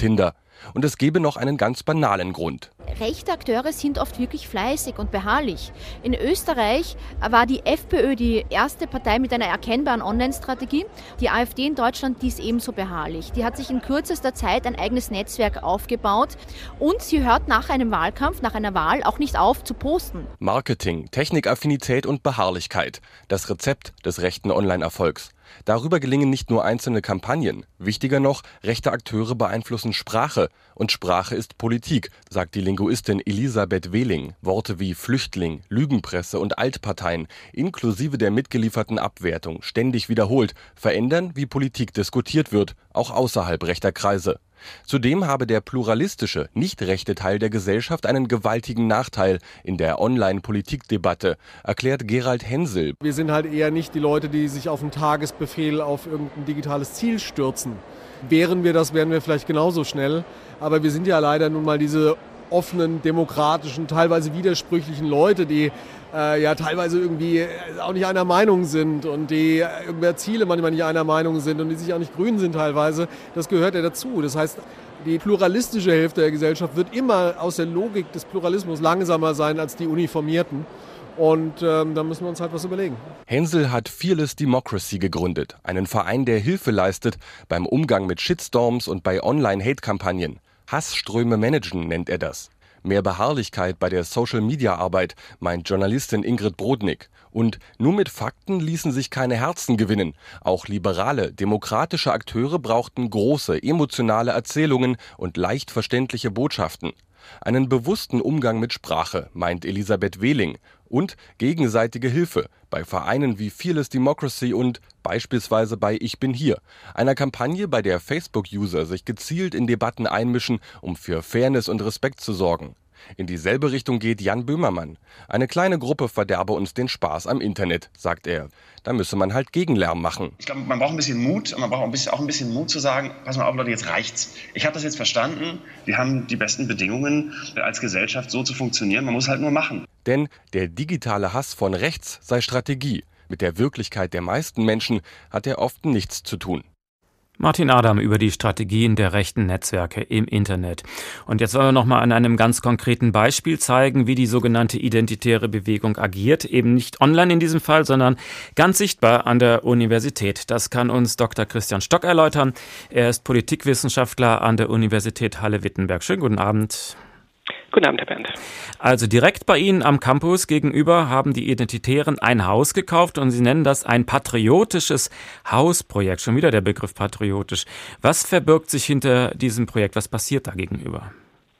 Und es gebe noch einen ganz banalen Grund. Rechte Akteure sind oft wirklich fleißig und beharrlich. In Österreich war die FPÖ die erste Partei mit einer erkennbaren Online-Strategie. Die AfD in Deutschland, die ist ebenso beharrlich. Die hat sich in kürzester Zeit ein eigenes Netzwerk aufgebaut und sie hört nach einem Wahlkampf, nach einer Wahl auch nicht auf zu posten. Marketing, Technikaffinität und Beharrlichkeit. Das Rezept des rechten Online-Erfolgs. Darüber gelingen nicht nur einzelne Kampagnen. Wichtiger noch, rechte Akteure beeinflussen Sprache. Und Sprache ist Politik, sagt die Linguistin Elisabeth Wehling. Worte wie Flüchtling, Lügenpresse und Altparteien, inklusive der mitgelieferten Abwertung, ständig wiederholt, verändern, wie Politik diskutiert wird, auch außerhalb rechter Kreise. Zudem habe der pluralistische, nicht rechte Teil der Gesellschaft einen gewaltigen Nachteil in der Online-Politikdebatte, erklärt Gerald Hensel. Wir sind halt eher nicht die Leute, die sich auf einen Tagesbefehl auf irgendein digitales Ziel stürzen. Wären wir das, wären wir vielleicht genauso schnell. Aber wir sind ja leider nun mal diese offenen, demokratischen, teilweise widersprüchlichen Leute, die äh, ja teilweise irgendwie auch nicht einer Meinung sind und die irgendwer Ziele manchmal nicht einer Meinung sind und die sich auch nicht grün sind teilweise. Das gehört ja dazu. Das heißt, die pluralistische Hälfte der Gesellschaft wird immer aus der Logik des Pluralismus langsamer sein als die Uniformierten. Und ähm, da müssen wir uns halt was überlegen. Hensel hat Fearless Democracy gegründet, einen Verein, der Hilfe leistet beim Umgang mit Shitstorms und bei Online-Hate-Kampagnen. Hassströme managen nennt er das. Mehr Beharrlichkeit bei der Social-Media-Arbeit, meint Journalistin Ingrid Brodnik. Und nur mit Fakten ließen sich keine Herzen gewinnen. Auch liberale, demokratische Akteure brauchten große, emotionale Erzählungen und leicht verständliche Botschaften. Einen bewussten Umgang mit Sprache, meint Elisabeth Wehling. Und gegenseitige Hilfe bei Vereinen wie Fearless Democracy und beispielsweise bei Ich bin hier, einer Kampagne, bei der Facebook-User sich gezielt in Debatten einmischen, um für Fairness und Respekt zu sorgen. In dieselbe Richtung geht Jan Böhmermann. Eine kleine Gruppe verderbe uns den Spaß am Internet, sagt er. Da müsse man halt Gegenlärm machen. Ich glaube, man braucht ein bisschen Mut und man braucht auch ein bisschen, auch ein bisschen Mut zu sagen, pass mal auf Leute, jetzt reicht's. Ich habe das jetzt verstanden, wir haben die besten Bedingungen als Gesellschaft so zu funktionieren, man muss halt nur machen. Denn der digitale Hass von rechts sei Strategie. Mit der Wirklichkeit der meisten Menschen hat er oft nichts zu tun. Martin Adam über die Strategien der rechten Netzwerke im Internet. Und jetzt wollen wir noch mal an einem ganz konkreten Beispiel zeigen, wie die sogenannte identitäre Bewegung agiert. Eben nicht online in diesem Fall, sondern ganz sichtbar an der Universität. Das kann uns Doktor Christian Stock erläutern. Er ist Politikwissenschaftler an der Universität Halle-Wittenberg. Schönen guten Abend. Guten Abend, Herr Bernd. Also direkt bei Ihnen am Campus gegenüber haben die Identitären ein Haus gekauft und Sie nennen das ein patriotisches Hausprojekt. Schon wieder der Begriff patriotisch. Was verbirgt sich hinter diesem Projekt? Was passiert da gegenüber?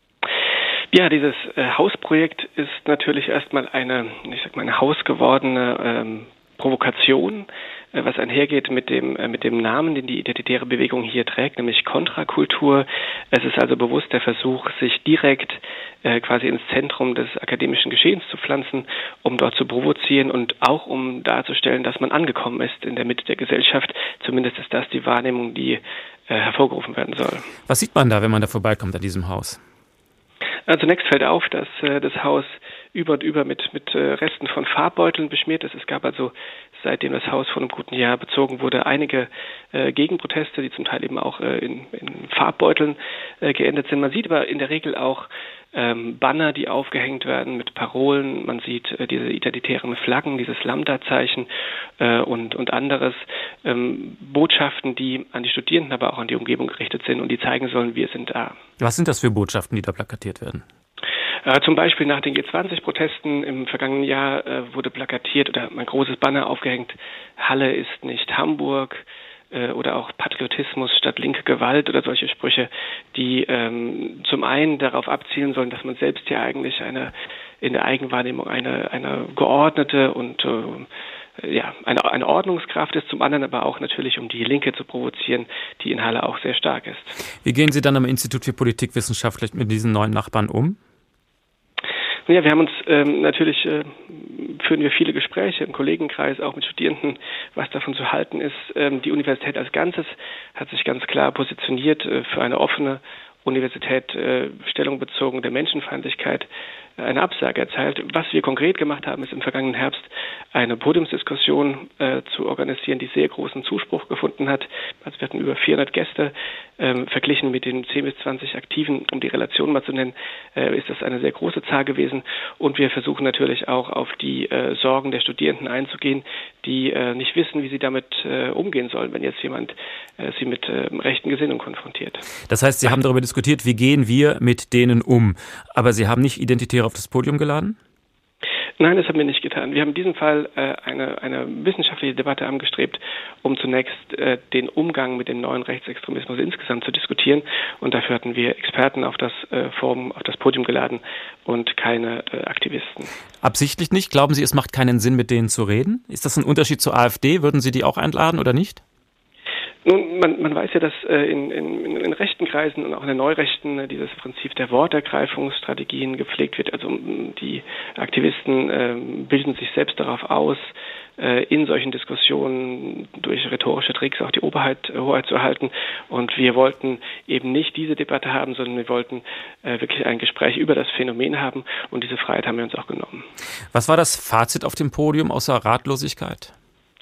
Ja, dieses äh, Hausprojekt ist natürlich erstmal eine, ich sag mal, eine hausgewordene ähm, Provokation, äh, was einhergeht mit dem äh, mit dem Namen, den die identitäre Bewegung hier trägt, nämlich Kontrakultur. Es ist also bewusst der Versuch, sich direkt äh, quasi ins Zentrum des akademischen Geschehens zu pflanzen, um dort zu provozieren und auch um darzustellen, dass man angekommen ist in der Mitte der Gesellschaft. Zumindest ist das die Wahrnehmung, die äh, hervorgerufen werden soll. Was sieht man da, wenn man da vorbeikommt an diesem Haus? Also zunächst fällt auf, dass äh, das Haus über und über mit, mit äh, Resten von Farbbeuteln beschmiert ist. Es gab also, seitdem das Haus vor einem guten Jahr bezogen wurde, einige äh, Gegenproteste, die zum Teil eben auch äh, in, in Farbbeuteln äh, geendet sind. Man sieht aber in der Regel auch ähm, Banner, die aufgehängt werden mit Parolen. Man sieht äh, diese identitären Flaggen, dieses Lambda-Zeichen äh, und, und anderes. Ähm, Botschaften, die an die Studierenden, aber auch an die Umgebung gerichtet sind und die zeigen sollen, wir sind da. Was sind das für Botschaften, die da plakatiert werden? Äh, zum Beispiel nach den G zwanzig Protesten im vergangenen Jahr äh, wurde plakatiert oder ein großes Banner aufgehängt, Halle ist nicht Hamburg, äh, oder auch Patriotismus statt linke Gewalt oder solche Sprüche, die ähm, zum einen darauf abzielen sollen, dass man selbst ja eigentlich eine in der Eigenwahrnehmung eine, eine geordnete und äh, ja, eine, eine Ordnungskraft ist, zum anderen aber auch natürlich, um die Linke zu provozieren, die in Halle auch sehr stark ist. Wie gehen Sie dann am Institut für Politikwissenschaft mit diesen neuen Nachbarn um? Ja, wir haben uns ähm, natürlich, äh, führen wir viele Gespräche im Kollegenkreis, auch mit Studierenden, was davon zu halten ist. Ähm, die Universität als Ganzes hat sich ganz klar positioniert äh, für eine offene Universität, äh, Stellung bezogen der Menschenfeindlichkeit eine Absage erteilt. Was wir konkret gemacht haben, ist im vergangenen Herbst eine Podiumsdiskussion äh, zu organisieren, die sehr großen Zuspruch gefunden hat. Also wir hatten über vierhundert Gäste. Ähm, verglichen mit den zehn bis zwanzig Aktiven, um die Relation mal zu nennen, äh, ist das eine sehr große Zahl gewesen. Und wir versuchen natürlich auch auf die äh, Sorgen der Studierenden einzugehen, die äh, nicht wissen, wie sie damit äh, umgehen sollen, wenn jetzt jemand äh, sie mit äh, rechten Gesinnung konfrontiert. Das heißt, Sie haben darüber diskutiert, wie gehen wir mit denen um. Aber Sie haben nicht Identitäre auf das Podium geladen? Nein, das haben wir nicht getan. Wir haben in diesem Fall äh, eine, eine wissenschaftliche Debatte angestrebt, um zunächst äh, den Umgang mit dem neuen Rechtsextremismus insgesamt zu diskutieren. Und dafür hatten wir Experten auf das äh, Forum, auf das Podium geladen und keine äh, Aktivisten. Absichtlich nicht? Glauben Sie, es macht keinen Sinn, mit denen zu reden? Ist das ein Unterschied zur AfD? Würden Sie die auch einladen oder nicht? Nun, man, man weiß ja, dass äh, in, in, in rechten Kreisen und auch in der Neurechten äh, dieses Prinzip der Wortergreifungsstrategien gepflegt wird. Also die Aktivisten äh, bilden sich selbst darauf aus, äh, in solchen Diskussionen durch rhetorische Tricks auch die Oberheit, äh, Hoheit zu erhalten. Und wir wollten eben nicht diese Debatte haben, sondern wir wollten äh, wirklich ein Gespräch über das Phänomen haben. Und diese Freiheit haben wir uns auch genommen. Was war das Fazit auf dem Podium außer Ratlosigkeit?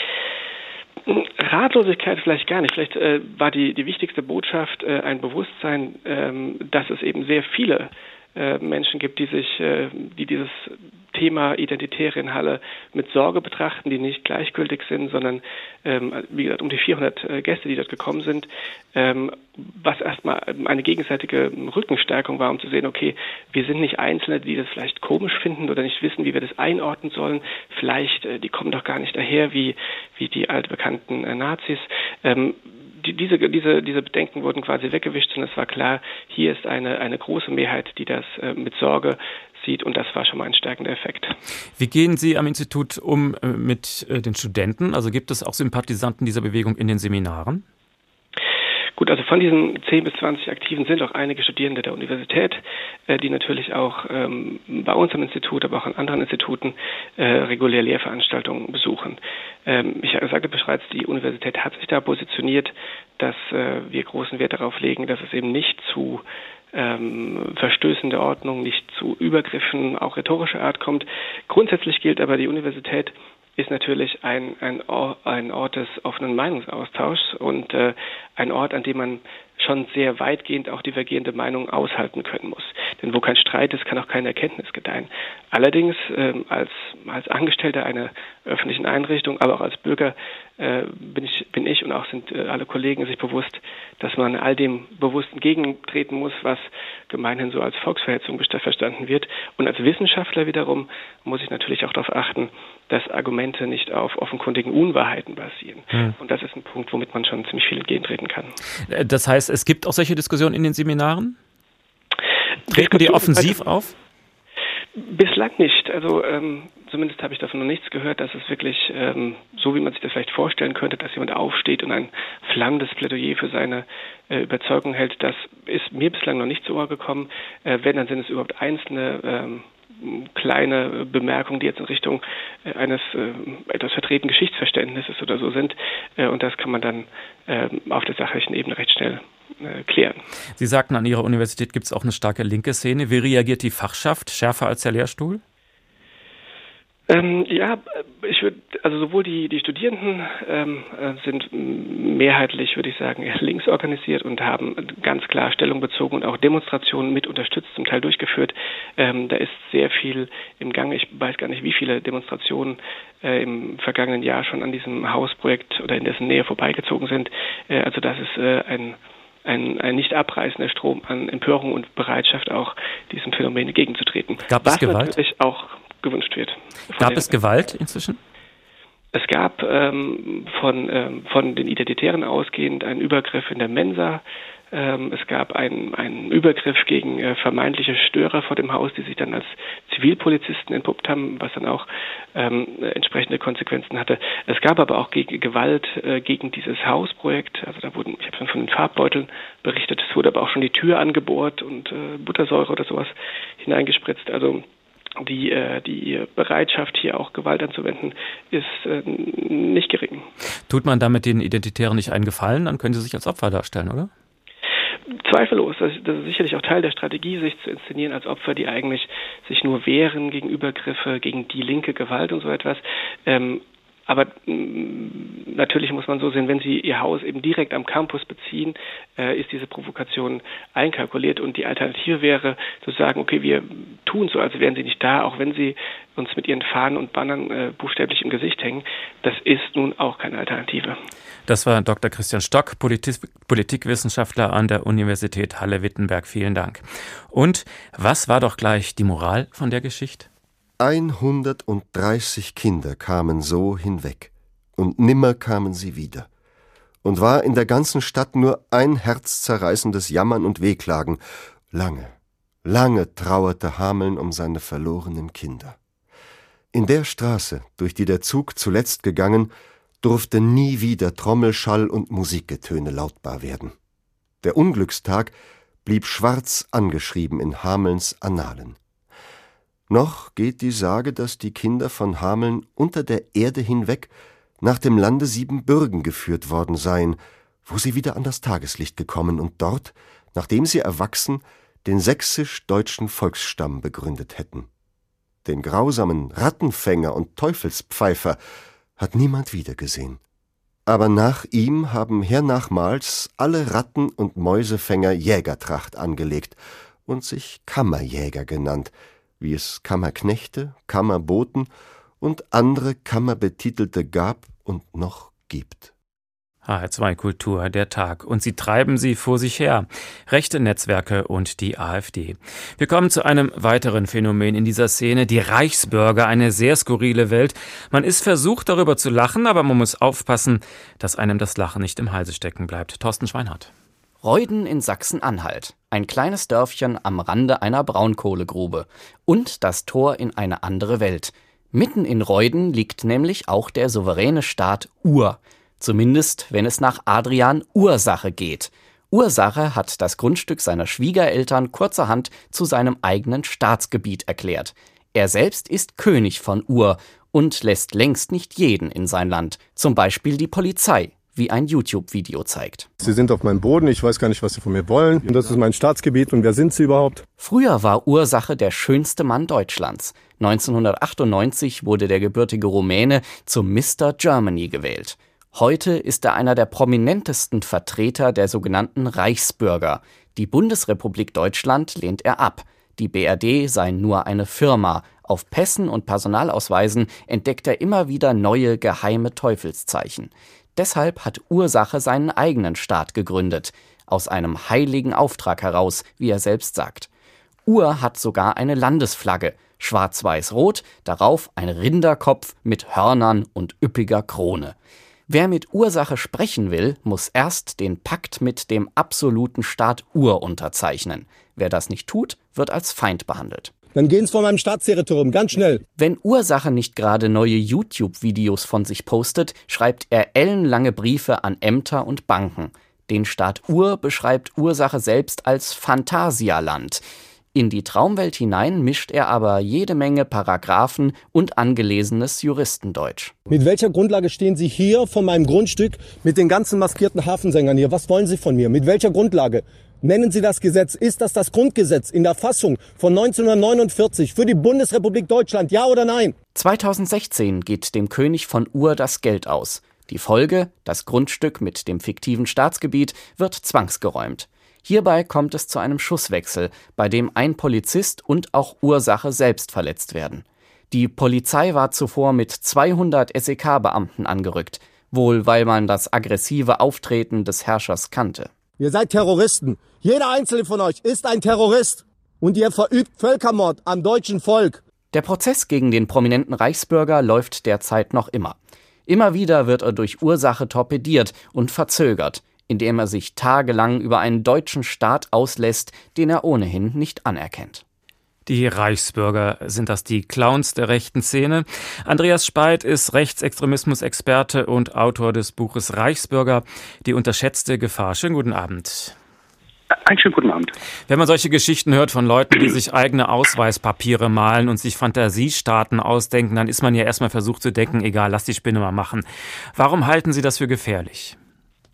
Ratlosigkeit vielleicht gar nicht. Vielleicht äh, war die, die wichtigste Botschaft äh, ein Bewusstsein, ähm, dass es eben sehr viele äh, Menschen gibt, die sich, äh, die dieses Thema Identitäre in Halle mit Sorge betrachten, die nicht gleichgültig sind, sondern, ähm, wie gesagt, um die vierhundert äh, Gäste, die dort gekommen sind, ähm, was erstmal eine gegenseitige Rückenstärkung war, um zu sehen, okay, wir sind nicht Einzelne, die das vielleicht komisch finden oder nicht wissen, wie wir das einordnen sollen. Vielleicht, äh, die kommen doch gar nicht daher wie, wie die altbekannten äh, Nazis. Ähm, die, diese, diese, diese Bedenken wurden quasi weggewischt und es war klar, hier ist eine, eine große Mehrheit, die das äh, mit Sorge sieht und das war schon mal ein stärkender Effekt. Wie gehen Sie am Institut um äh, mit äh, den Studenten? Also gibt es auch Sympathisanten dieser Bewegung in den Seminaren? Gut, also von diesen zehn bis zwanzig Aktiven sind auch einige Studierende der Universität, äh, die natürlich auch ähm, bei uns am Institut, aber auch an anderen Instituten äh, regulär Lehrveranstaltungen besuchen. Ähm, ich sagte bereits, die Universität hat sich da positioniert, dass äh, wir großen Wert darauf legen, dass es eben nicht zu ähm, Verstößen der Ordnung, nicht zu Übergriffen, auch rhetorischer Art kommt. Grundsätzlich gilt aber, die Universität ist natürlich ein, ein, Ort, ein Ort des offenen Meinungsaustauschs und äh, ein Ort, an dem man schon sehr weitgehend auch divergierende Meinungen aushalten können muss. Denn wo kein Streit ist, kann auch keine Erkenntnis gedeihen. Allerdings ähm, als, als Angestellter einer öffentlichen Einrichtung, aber auch als Bürger äh, bin ich, bin ich und auch sind äh, alle Kollegen sich bewusst, dass man all dem bewusst entgegentreten muss, was gemeinhin so als Volksverhetzung verstanden wird. Und als Wissenschaftler wiederum muss ich natürlich auch darauf achten, dass Argumente nicht auf offenkundigen Unwahrheiten basieren. Hm. Und das ist ein Punkt, womit man schon ziemlich viel entgegentreten kann. Das heißt, es gibt auch solche Diskussionen in den Seminaren? Treten die offensiv auf? Bislang nicht. Also ähm, zumindest habe ich davon noch nichts gehört, dass es wirklich ähm, so, wie man sich das vielleicht vorstellen könnte, dass jemand aufsteht und ein flammendes Plädoyer für seine äh, Überzeugung hält. Das ist mir bislang noch nicht zu Ohr gekommen. Äh, wenn, dann sind es überhaupt einzelne ähm, kleine Bemerkungen, die jetzt in Richtung äh, eines äh, etwas vertretenen Geschichtsverständnisses oder so sind. Äh, und das kann man dann äh, auf der sachlichen Ebene recht schnell äh, klären. Sie sagten, an Ihrer Universität gibt es auch eine starke linke Szene. Wie reagiert die Fachschaft? Schärfer als der Lehrstuhl? Ähm, ja, ich würde, also sowohl die, die Studierenden ähm, sind mehrheitlich, würde ich sagen, eher links organisiert und haben ganz klar Stellung bezogen und auch Demonstrationen mit unterstützt, zum Teil durchgeführt. Ähm, da ist sehr viel im Gange. Ich weiß gar nicht, wie viele Demonstrationen äh, im vergangenen Jahr schon an diesem Hausprojekt oder in dessen Nähe vorbeigezogen sind. Äh, also das ist äh, ein Ein, ein nicht abreißender Strom an Empörung und Bereitschaft, auch diesem Phänomen entgegenzutreten. Gab es Gewalt? Was natürlich auch gewünscht wird. Gab es Gewalt inzwischen? Es gab ähm, von, ähm, von den Identitären ausgehend einen Übergriff in der Mensa. Ähm, es gab einen, einen Übergriff gegen äh, vermeintliche Störer vor dem Haus, die sich dann als Zivilpolizisten entpuppt haben, was dann auch ähm, entsprechende Konsequenzen hatte. Es gab aber auch gegen Gewalt äh, gegen dieses Hausprojekt. Also da wurden, ich habe schon von den Farbbeuteln berichtet, es wurde aber auch schon die Tür angebohrt und äh, Buttersäure oder sowas hineingespritzt. Also die, äh, die Bereitschaft, hier auch Gewalt anzuwenden, ist äh, nicht gering. Tut man damit den Identitären nicht einen Gefallen, dann können sie sich als Opfer darstellen, oder? zweifellos, das, das ist sicherlich auch Teil der Strategie, sich zu inszenieren als Opfer, die eigentlich sich nur wehren gegen Übergriffe, gegen die linke Gewalt und so etwas. Ähm, Aber mh, natürlich muss man so sehen, wenn Sie Ihr Haus eben direkt am Campus beziehen, äh, ist diese Provokation einkalkuliert. Und die Alternative wäre zu sagen, okay, wir tun so, als wären Sie nicht da, auch wenn Sie uns mit Ihren Fahnen und Bannern äh, buchstäblich im Gesicht hängen. Das ist nun auch keine Alternative. Das war Doktor Christian Stock, Politik- Politikwissenschaftler an der Universität Halle-Wittenberg. Vielen Dank. Und was war doch gleich die Moral von der Geschichte? hundertdreißig Kinder kamen so hinweg, und nimmer kamen sie wieder. Und war in der ganzen Stadt nur ein herzzerreißendes Jammern und Wehklagen. Lange, lange trauerte Hameln um seine verlorenen Kinder. In der Straße, durch die der Zug zuletzt gegangen, durfte nie wieder Trommelschall und Musikgetöne lautbar werden. Der Unglückstag blieb schwarz angeschrieben in Hamelns Annalen. Noch geht die Sage, dass die Kinder von Hameln unter der Erde hinweg nach dem Lande Siebenbürgen geführt worden seien, wo sie wieder an das Tageslicht gekommen und dort, nachdem sie erwachsen, den sächsisch-deutschen Volksstamm begründet hätten. Den grausamen Rattenfänger und Teufelspfeifer hat niemand wiedergesehen. Aber nach ihm haben hernachmals alle Ratten- und Mäusefänger Jägertracht angelegt und sich Kammerjäger genannt, wie es Kammerknechte, Kammerboten und andere Kammerbetitelte gab und noch gibt. H R zwei Kultur, der Tag. Und sie treiben sie vor sich her. Rechte Netzwerke und die AfD. Wir kommen zu einem weiteren Phänomen in dieser Szene. Die Reichsbürger, eine sehr skurrile Welt. Man ist versucht, darüber zu lachen, aber man muss aufpassen, dass einem das Lachen nicht im Halse stecken bleibt. Thorsten Schweinhardt. Reuden in Sachsen-Anhalt, ein kleines Dörfchen am Rande einer Braunkohlegrube und das Tor in eine andere Welt. Mitten in Reuden liegt nämlich auch der souveräne Staat Ur, zumindest wenn es nach Adrian Ursache geht. Ursache hat das Grundstück seiner Schwiegereltern kurzerhand zu seinem eigenen Staatsgebiet erklärt. Er selbst ist König von Ur und lässt längst nicht jeden in sein Land, zum Beispiel die Polizei, wie ein YouTube-Video zeigt. Sie sind auf meinem Boden, ich weiß gar nicht, was Sie von mir wollen. Das ist mein Staatsgebiet und wer sind Sie überhaupt? Früher war Ursache der schönste Mann Deutschlands. neunzehnhundertachtundneunzig wurde der gebürtige Rumäne zum Mister Germany gewählt. Heute ist er einer der prominentesten Vertreter der sogenannten Reichsbürger. Die Bundesrepublik Deutschland lehnt er ab. Die B R D sei nur eine Firma. Auf Pässen und Personalausweisen entdeckt er immer wieder neue geheime Teufelszeichen. Deshalb hat Ursache seinen eigenen Staat gegründet, aus einem heiligen Auftrag heraus, wie er selbst sagt. Ur hat sogar eine Landesflagge, schwarz-weiß-rot, darauf ein Rinderkopf mit Hörnern und üppiger Krone. Wer mit Ursache sprechen will, muss erst den Pakt mit dem absoluten Staat Ur unterzeichnen. Wer das nicht tut, wird als Feind behandelt. Dann gehen Sie von meinem Staatsterritorium, ganz schnell. Wenn Ursache nicht gerade neue YouTube-Videos von sich postet, schreibt er ellenlange Briefe an Ämter und Banken. Den Staat Ur beschreibt Ursache selbst als Phantasialand. In die Traumwelt hinein mischt er aber jede Menge Paragraphen und angelesenes Juristendeutsch. Mit welcher Grundlage stehen Sie hier von meinem Grundstück mit den ganzen maskierten Hafensängern hier? Was wollen Sie von mir? Mit welcher Grundlage? Nennen Sie das Gesetz. Ist das das Grundgesetz in der Fassung von neunzehnhundertneunundvierzig für die Bundesrepublik Deutschland? Ja oder nein? zweitausendsechzehn geht dem König von Ur das Geld aus. Die Folge, das Grundstück mit dem fiktiven Staatsgebiet, wird zwangsgeräumt. Hierbei kommt es zu einem Schusswechsel, bei dem ein Polizist und auch Ursache selbst verletzt werden. Die Polizei war zuvor mit zweihundert S E K-Beamten angerückt, wohl weil man das aggressive Auftreten des Herrschers kannte. Ihr seid Terroristen. Jeder einzelne von euch ist ein Terrorist. Und ihr verübt Völkermord am deutschen Volk. Der Prozess gegen den prominenten Reichsbürger läuft derzeit noch immer. Immer wieder wird er durch Ursache torpediert und verzögert, indem er sich tagelang über einen deutschen Staat auslässt, den er ohnehin nicht anerkennt. Die Reichsbürger, sind das die Clowns der rechten Szene? Andreas Speit ist Rechtsextremismus-Experte und Autor des Buches Reichsbürger, die unterschätzte Gefahr. Schönen guten Abend. Einen schönen guten Abend. Wenn man solche Geschichten hört von Leuten, die sich eigene Ausweispapiere malen und sich Fantasiestaaten ausdenken, dann ist man ja erstmal versucht zu denken, egal, lass die Spinne mal machen. Warum halten Sie das für gefährlich?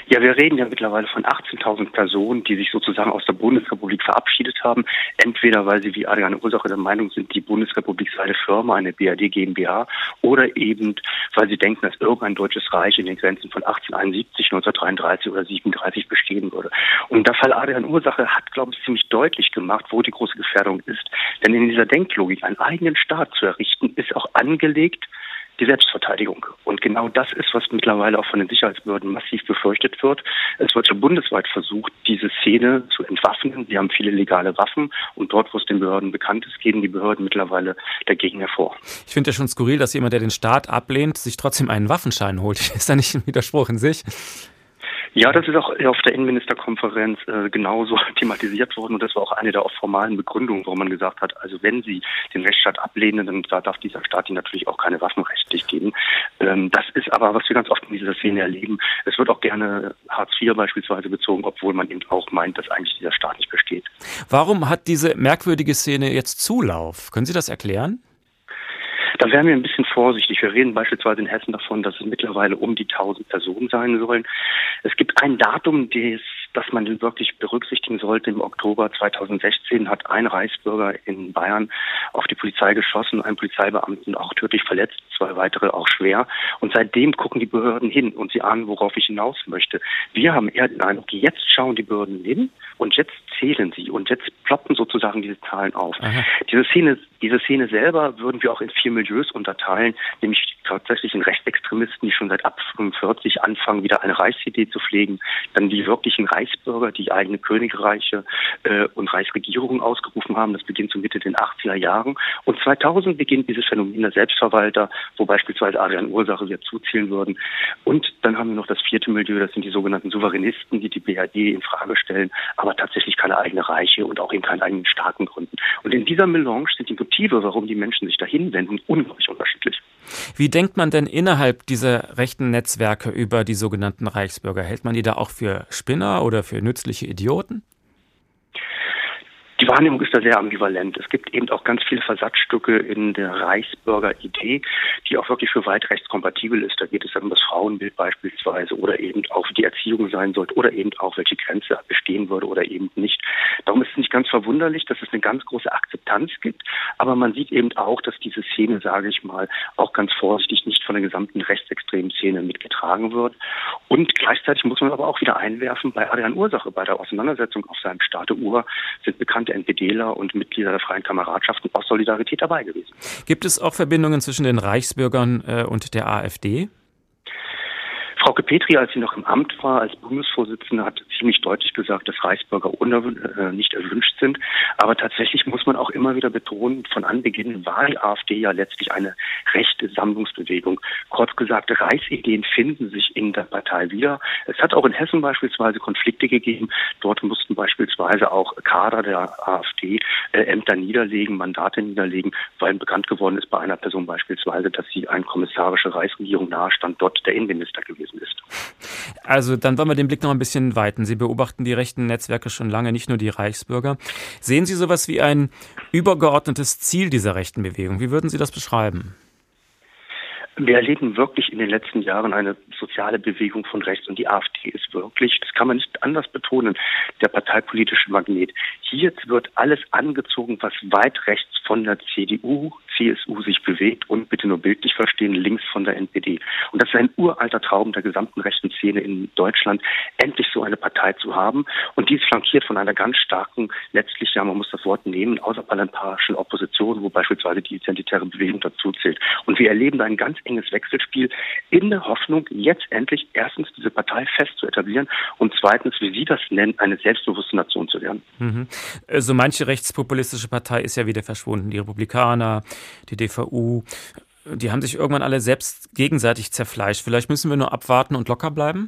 Ja, wir reden ja mittlerweile von achtzehntausend Personen, die sich sozusagen aus der Bundesrepublik verabschiedet haben. Entweder weil sie wie Adrian Ursacher der Meinung sind, die Bundesrepublik sei eine Firma, eine B R D GmbH, oder eben weil sie denken, dass irgendein deutsches Reich in den Grenzen von achtzehnhunderteinundsiebzig, neunzehnhundertdreiunddreißig oder siebenunddreißig bestehen würde. Und der Fall Adrian Ursacher hat, glaube ich, ziemlich deutlich gemacht, wo die große Gefährdung ist. Denn in dieser Denklogik, einen eigenen Staat zu errichten, ist auch angelegt die Selbstverteidigung. Und genau das ist, was mittlerweile auch von den Sicherheitsbehörden massiv befürchtet wird. Es wird ja bundesweit versucht, diese Szene zu entwaffnen. Sie haben viele legale Waffen und dort, wo es den Behörden bekannt ist, gehen die Behörden mittlerweile dagegen hervor. Ich finde ja schon skurril, dass jemand, der den Staat ablehnt, sich trotzdem einen Waffenschein holt. Ist da nicht ein Widerspruch in sich? Ja, das ist auch auf der Innenministerkonferenz äh, genauso thematisiert worden und das war auch eine der auch formalen Begründungen, warum man gesagt hat, also wenn Sie den Rechtsstaat ablehnen, dann darf dieser Staat Ihnen natürlich auch keine Waffen rechtlich geben. Ähm, das ist aber, was wir ganz oft in dieser Szene erleben, es wird auch gerne Hartz vier beispielsweise bezogen, obwohl man eben auch meint, dass eigentlich dieser Staat nicht besteht. Warum hat diese merkwürdige Szene jetzt Zulauf? Können Sie das erklären? Da wären wir ein bisschen vorsichtig. Wir reden beispielsweise in Hessen davon, dass es mittlerweile um die tausend Personen sein sollen. Es gibt ein Datum, das, das man wirklich berücksichtigen sollte. Im Oktober zweitausendsechzehn hat ein Reichsbürger in Bayern auf die Polizei geschossen, einen Polizeibeamten auch tödlich verletzt, zwei weitere auch schwer. Und seitdem gucken die Behörden hin und sie ahnen, worauf ich hinaus möchte. Wir haben eher den Eindruck, jetzt schauen die Behörden hin und jetzt zählen sie und jetzt ploppen sozusagen diese Zahlen auf. Aha. Diese Szene, diese Szene selber würden wir auch in vier Milieus unterteilen, nämlich tatsächlich in Rechtsextremisten, die schon seit ab fünfundvierzig anfangen, wieder eine Reichsidee zu pflegen, dann die wirklichen Reichsbürger, die eigene Königreiche äh, und Reichsregierungen ausgerufen haben. Das beginnt so Mitte den achtziger Jahren. Und zweitausend beginnt dieses Phänomen der Selbstverwalter, wo beispielsweise Adrian Ursacher wir zuzählen würden. Und dann haben wir noch das vierte Milieu, das sind die sogenannten Souveränisten, die die B R D in Frage stellen, aber tatsächlich keine eigene Reiche und auch eben keinen eigenen Staaten gründen. Und in dieser Melange sind die Motive, warum die Menschen sich dahin wenden, unglaublich unterschiedlich. Wie denkt man denn innerhalb dieser rechten Netzwerke über die sogenannten Reichsbürger? Hält man die da auch für Spinner oder für nützliche Idioten? Die Wahrnehmung ist da sehr ambivalent. Es gibt eben auch ganz viele Versatzstücke in der Reichsbürger-Idee, die auch wirklich für weit rechtskompatibel ist. Da geht es dann um das Frauenbild beispielsweise oder eben auch wie die Erziehung sein sollte oder eben auch welche Grenze bestehen würde oder eben nicht. Darum ist es nicht ganz verwunderlich, dass es eine ganz große Akzeptanz gibt, aber man sieht eben auch, dass diese Szene, sage ich mal, auch ganz vorsichtig nicht von der gesamten rechtsextremen Szene mitgetragen wird. Und gleichzeitig muss man aber auch wieder einwerfen, bei Adrian Ursacher, bei der Auseinandersetzung auf seinem Stadeuhr sind bekannte NPDler und Mitglieder der Freien Kameradschaften aus Solidarität dabei gewesen. Gibt es auch Verbindungen zwischen den Reichsbürgern äh, und der AfD? Frauke Petri, als sie noch im Amt war, als Bundesvorsitzende, hat ziemlich deutlich gesagt, dass Reichsbürger unerw- äh, nicht erwünscht sind. Aber tatsächlich muss man auch immer wieder betonen, von Anbeginn war die AfD ja letztlich eine rechte Sammlungsbewegung. Kurz gesagt, Reichsideen finden sich in der Partei wieder. Es hat auch in Hessen beispielsweise Konflikte gegeben. Dort mussten beispielsweise auch Kader der AfD äh, Ämter niederlegen, Mandate niederlegen, weil bekannt geworden ist bei einer Person beispielsweise, dass sie ein kommissarischer Reichsregierung nahestand, dort der Innenminister gewesen ist. Also dann wollen wir den Blick noch ein bisschen weiten. Sie beobachten die rechten Netzwerke schon lange, nicht nur die Reichsbürger. Sehen Sie sowas wie ein übergeordnetes Ziel dieser rechten Bewegung? Wie würden Sie das beschreiben? Wir erleben wirklich in den letzten Jahren eine soziale Bewegung von rechts und die AfD ist wirklich, das kann man nicht anders betonen, der parteipolitische Magnet. Hier wird alles angezogen, was weit rechts von der C D U, C S U sich bewegt und bitte nur bildlich verstehen, links von der N P D. Und das ist ein uralter Traum der gesamten rechten Szene in Deutschland, endlich so eine Partei zu haben. Und die ist flankiert von einer ganz starken, letztlich, ja, man muss das Wort nehmen, außerparlamentarischen Opposition, wo beispielsweise die identitäre Bewegung dazu zählt. Und wir erleben da ein ganz enges Wechselspiel in der Hoffnung, jetzt endlich erstens diese Partei fest zu etablieren und zweitens, wie Sie das nennen, eine selbstbewusste Nation zu werden. Mhm. So manche rechtspopulistische Partei ist ja wieder verschwunden. Die Republikaner, die D V U, die haben sich irgendwann alle selbst gegenseitig zerfleischt. Vielleicht müssen wir nur abwarten und locker bleiben?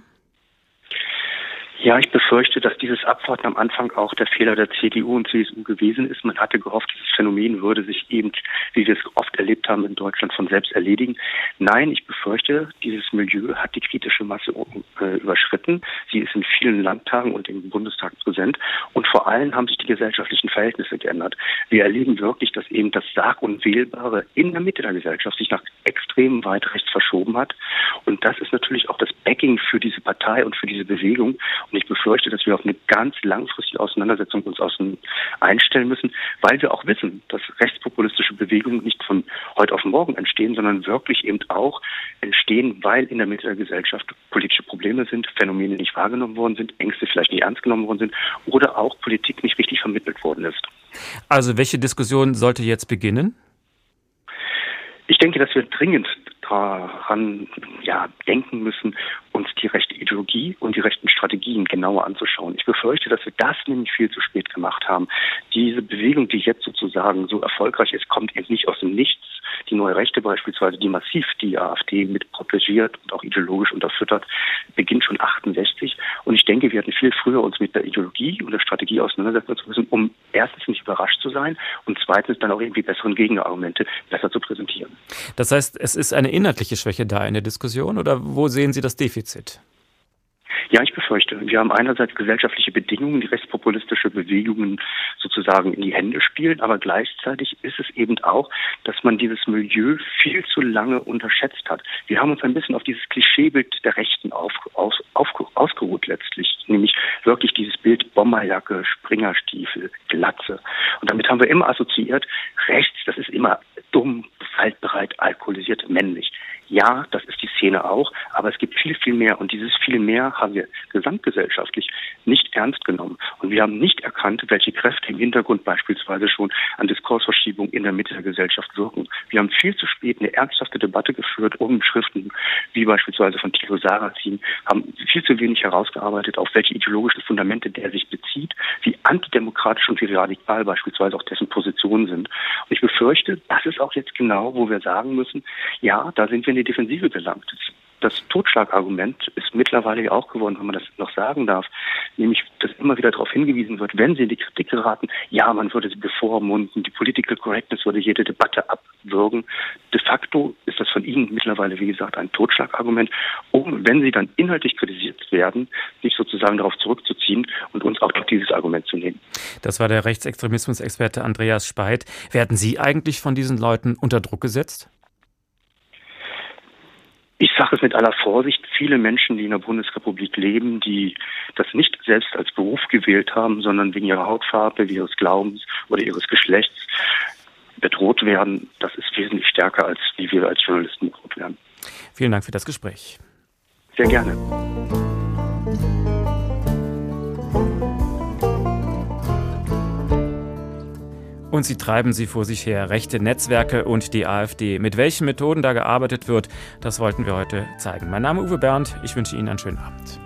Ja, ich befürchte, dass dieses Abwarten am Anfang auch der Fehler der C D U und C S U gewesen ist. Man hatte gehofft, dieses Phänomen würde sich eben, wie wir es oft erlebt haben in Deutschland, von selbst erledigen. Nein, ich befürchte, dieses Milieu hat die kritische Masse äh, überschritten. Sie ist in vielen Landtagen und im Bundestag präsent. Und vor allem haben sich die gesellschaftlichen Verhältnisse geändert. Wir erleben wirklich, dass eben das Sag- und Wählbare in der Mitte der Gesellschaft sich nach extrem weit rechts verschoben hat. Und das ist natürlich auch das Backing für diese Partei und für diese Bewegung. Und ich befürchte, dass wir auf eine ganz langfristige Auseinandersetzung uns außen einstellen müssen, weil wir auch wissen, dass rechtspopulistische Bewegungen nicht von heute auf morgen entstehen, sondern wirklich eben auch entstehen, weil in der Mitte der Gesellschaft politische Probleme sind, Phänomene nicht wahrgenommen worden sind, Ängste vielleicht nicht ernst genommen worden sind oder auch Politik nicht richtig vermittelt worden ist. Also welche Diskussion sollte jetzt beginnen? Ich denke, dass wir dringend daran ja, denken müssen, uns die rechte Ideologie und die rechten Strategien genauer anzuschauen. Ich befürchte, dass wir das nämlich viel zu spät gemacht haben. Diese Bewegung, die jetzt sozusagen so erfolgreich ist, kommt eben nicht aus dem Nichts. Die neue Rechte beispielsweise, die massiv die AfD mit propagiert und auch ideologisch unterfüttert, beginnt schon achtundsechzig. Und ich denke, wir hätten viel früher uns mit der Ideologie und der Strategie auseinandersetzen müssen, um erstens nicht überrascht zu sein und zweitens dann auch irgendwie besseren Gegenargumente besser zu präsentieren. Das heißt, es ist eine inhaltliche Schwäche da in der Diskussion oder wo sehen Sie das Defizit? Ja, ich befürchte. Wir haben einerseits gesellschaftliche Bedingungen, die rechtspopulistische Bewegungen sozusagen in die Hände spielen, aber gleichzeitig ist es eben auch, dass man dieses Milieu viel zu lange unterschätzt hat. Wir haben uns ein bisschen auf dieses Klischeebild der Rechten auf, aus, auf, ausgeruht letztlich, nämlich wirklich dieses Bild Bomberjacke, Springerstiefel, Glatze. Und damit haben wir immer assoziiert, rechts, das ist immer dumm, gewaltbereit, alkoholisiert, männlich. Ja, das ist die Szene auch, aber es gibt viel, viel mehr. Und dieses viel mehr haben wir gesamtgesellschaftlich nicht ernst genommen. Und wir haben nicht erkannt, welche Kräfte im Hintergrund beispielsweise schon an Diskursverschiebung in der Mitte der Gesellschaft wirken. Wir haben viel zu spät eine ernsthafte Debatte geführt um Schriften, wie beispielsweise von Thilo Sarrazin, haben viel zu wenig herausgearbeitet, auf welche ideologischen Fundamente der sich bezieht, wie antidemokratisch und wie radikal beispielsweise auch dessen Positionen sind. Und ich befürchte, das ist auch jetzt genau, wo wir sagen müssen, ja, da sind wir in die Defensive gelangt. Das Totschlagargument ist mittlerweile ja auch geworden, wenn man das noch sagen darf, nämlich, dass immer wieder darauf hingewiesen wird, wenn sie in die Kritik geraten, ja, man würde sie bevormunden, die Political Correctness würde jede Debatte abwürgen. De facto ist das von Ihnen mittlerweile, wie gesagt, ein Totschlagargument, um, wenn sie dann inhaltlich kritisiert werden, sich sozusagen darauf zurückzuziehen und uns auch durch dieses Argument zu nehmen. Das war der Rechtsextremismusexperte Andreas Speit. Werden Sie eigentlich von diesen Leuten unter Druck gesetzt? Ich sage es mit aller Vorsicht, viele Menschen, die in der Bundesrepublik leben, die das nicht selbst als Beruf gewählt haben, sondern wegen ihrer Hautfarbe, wegen ihres Glaubens oder ihres Geschlechts bedroht werden, das ist wesentlich stärker, als wie wir als Journalisten bedroht werden. Vielen Dank für das Gespräch. Sehr gerne. Und sie treiben sie vor sich her, rechte Netzwerke und die AfD. Mit welchen Methoden da gearbeitet wird, das wollten wir heute zeigen. Mein Name ist Uwe Bernd, ich wünsche Ihnen einen schönen Abend.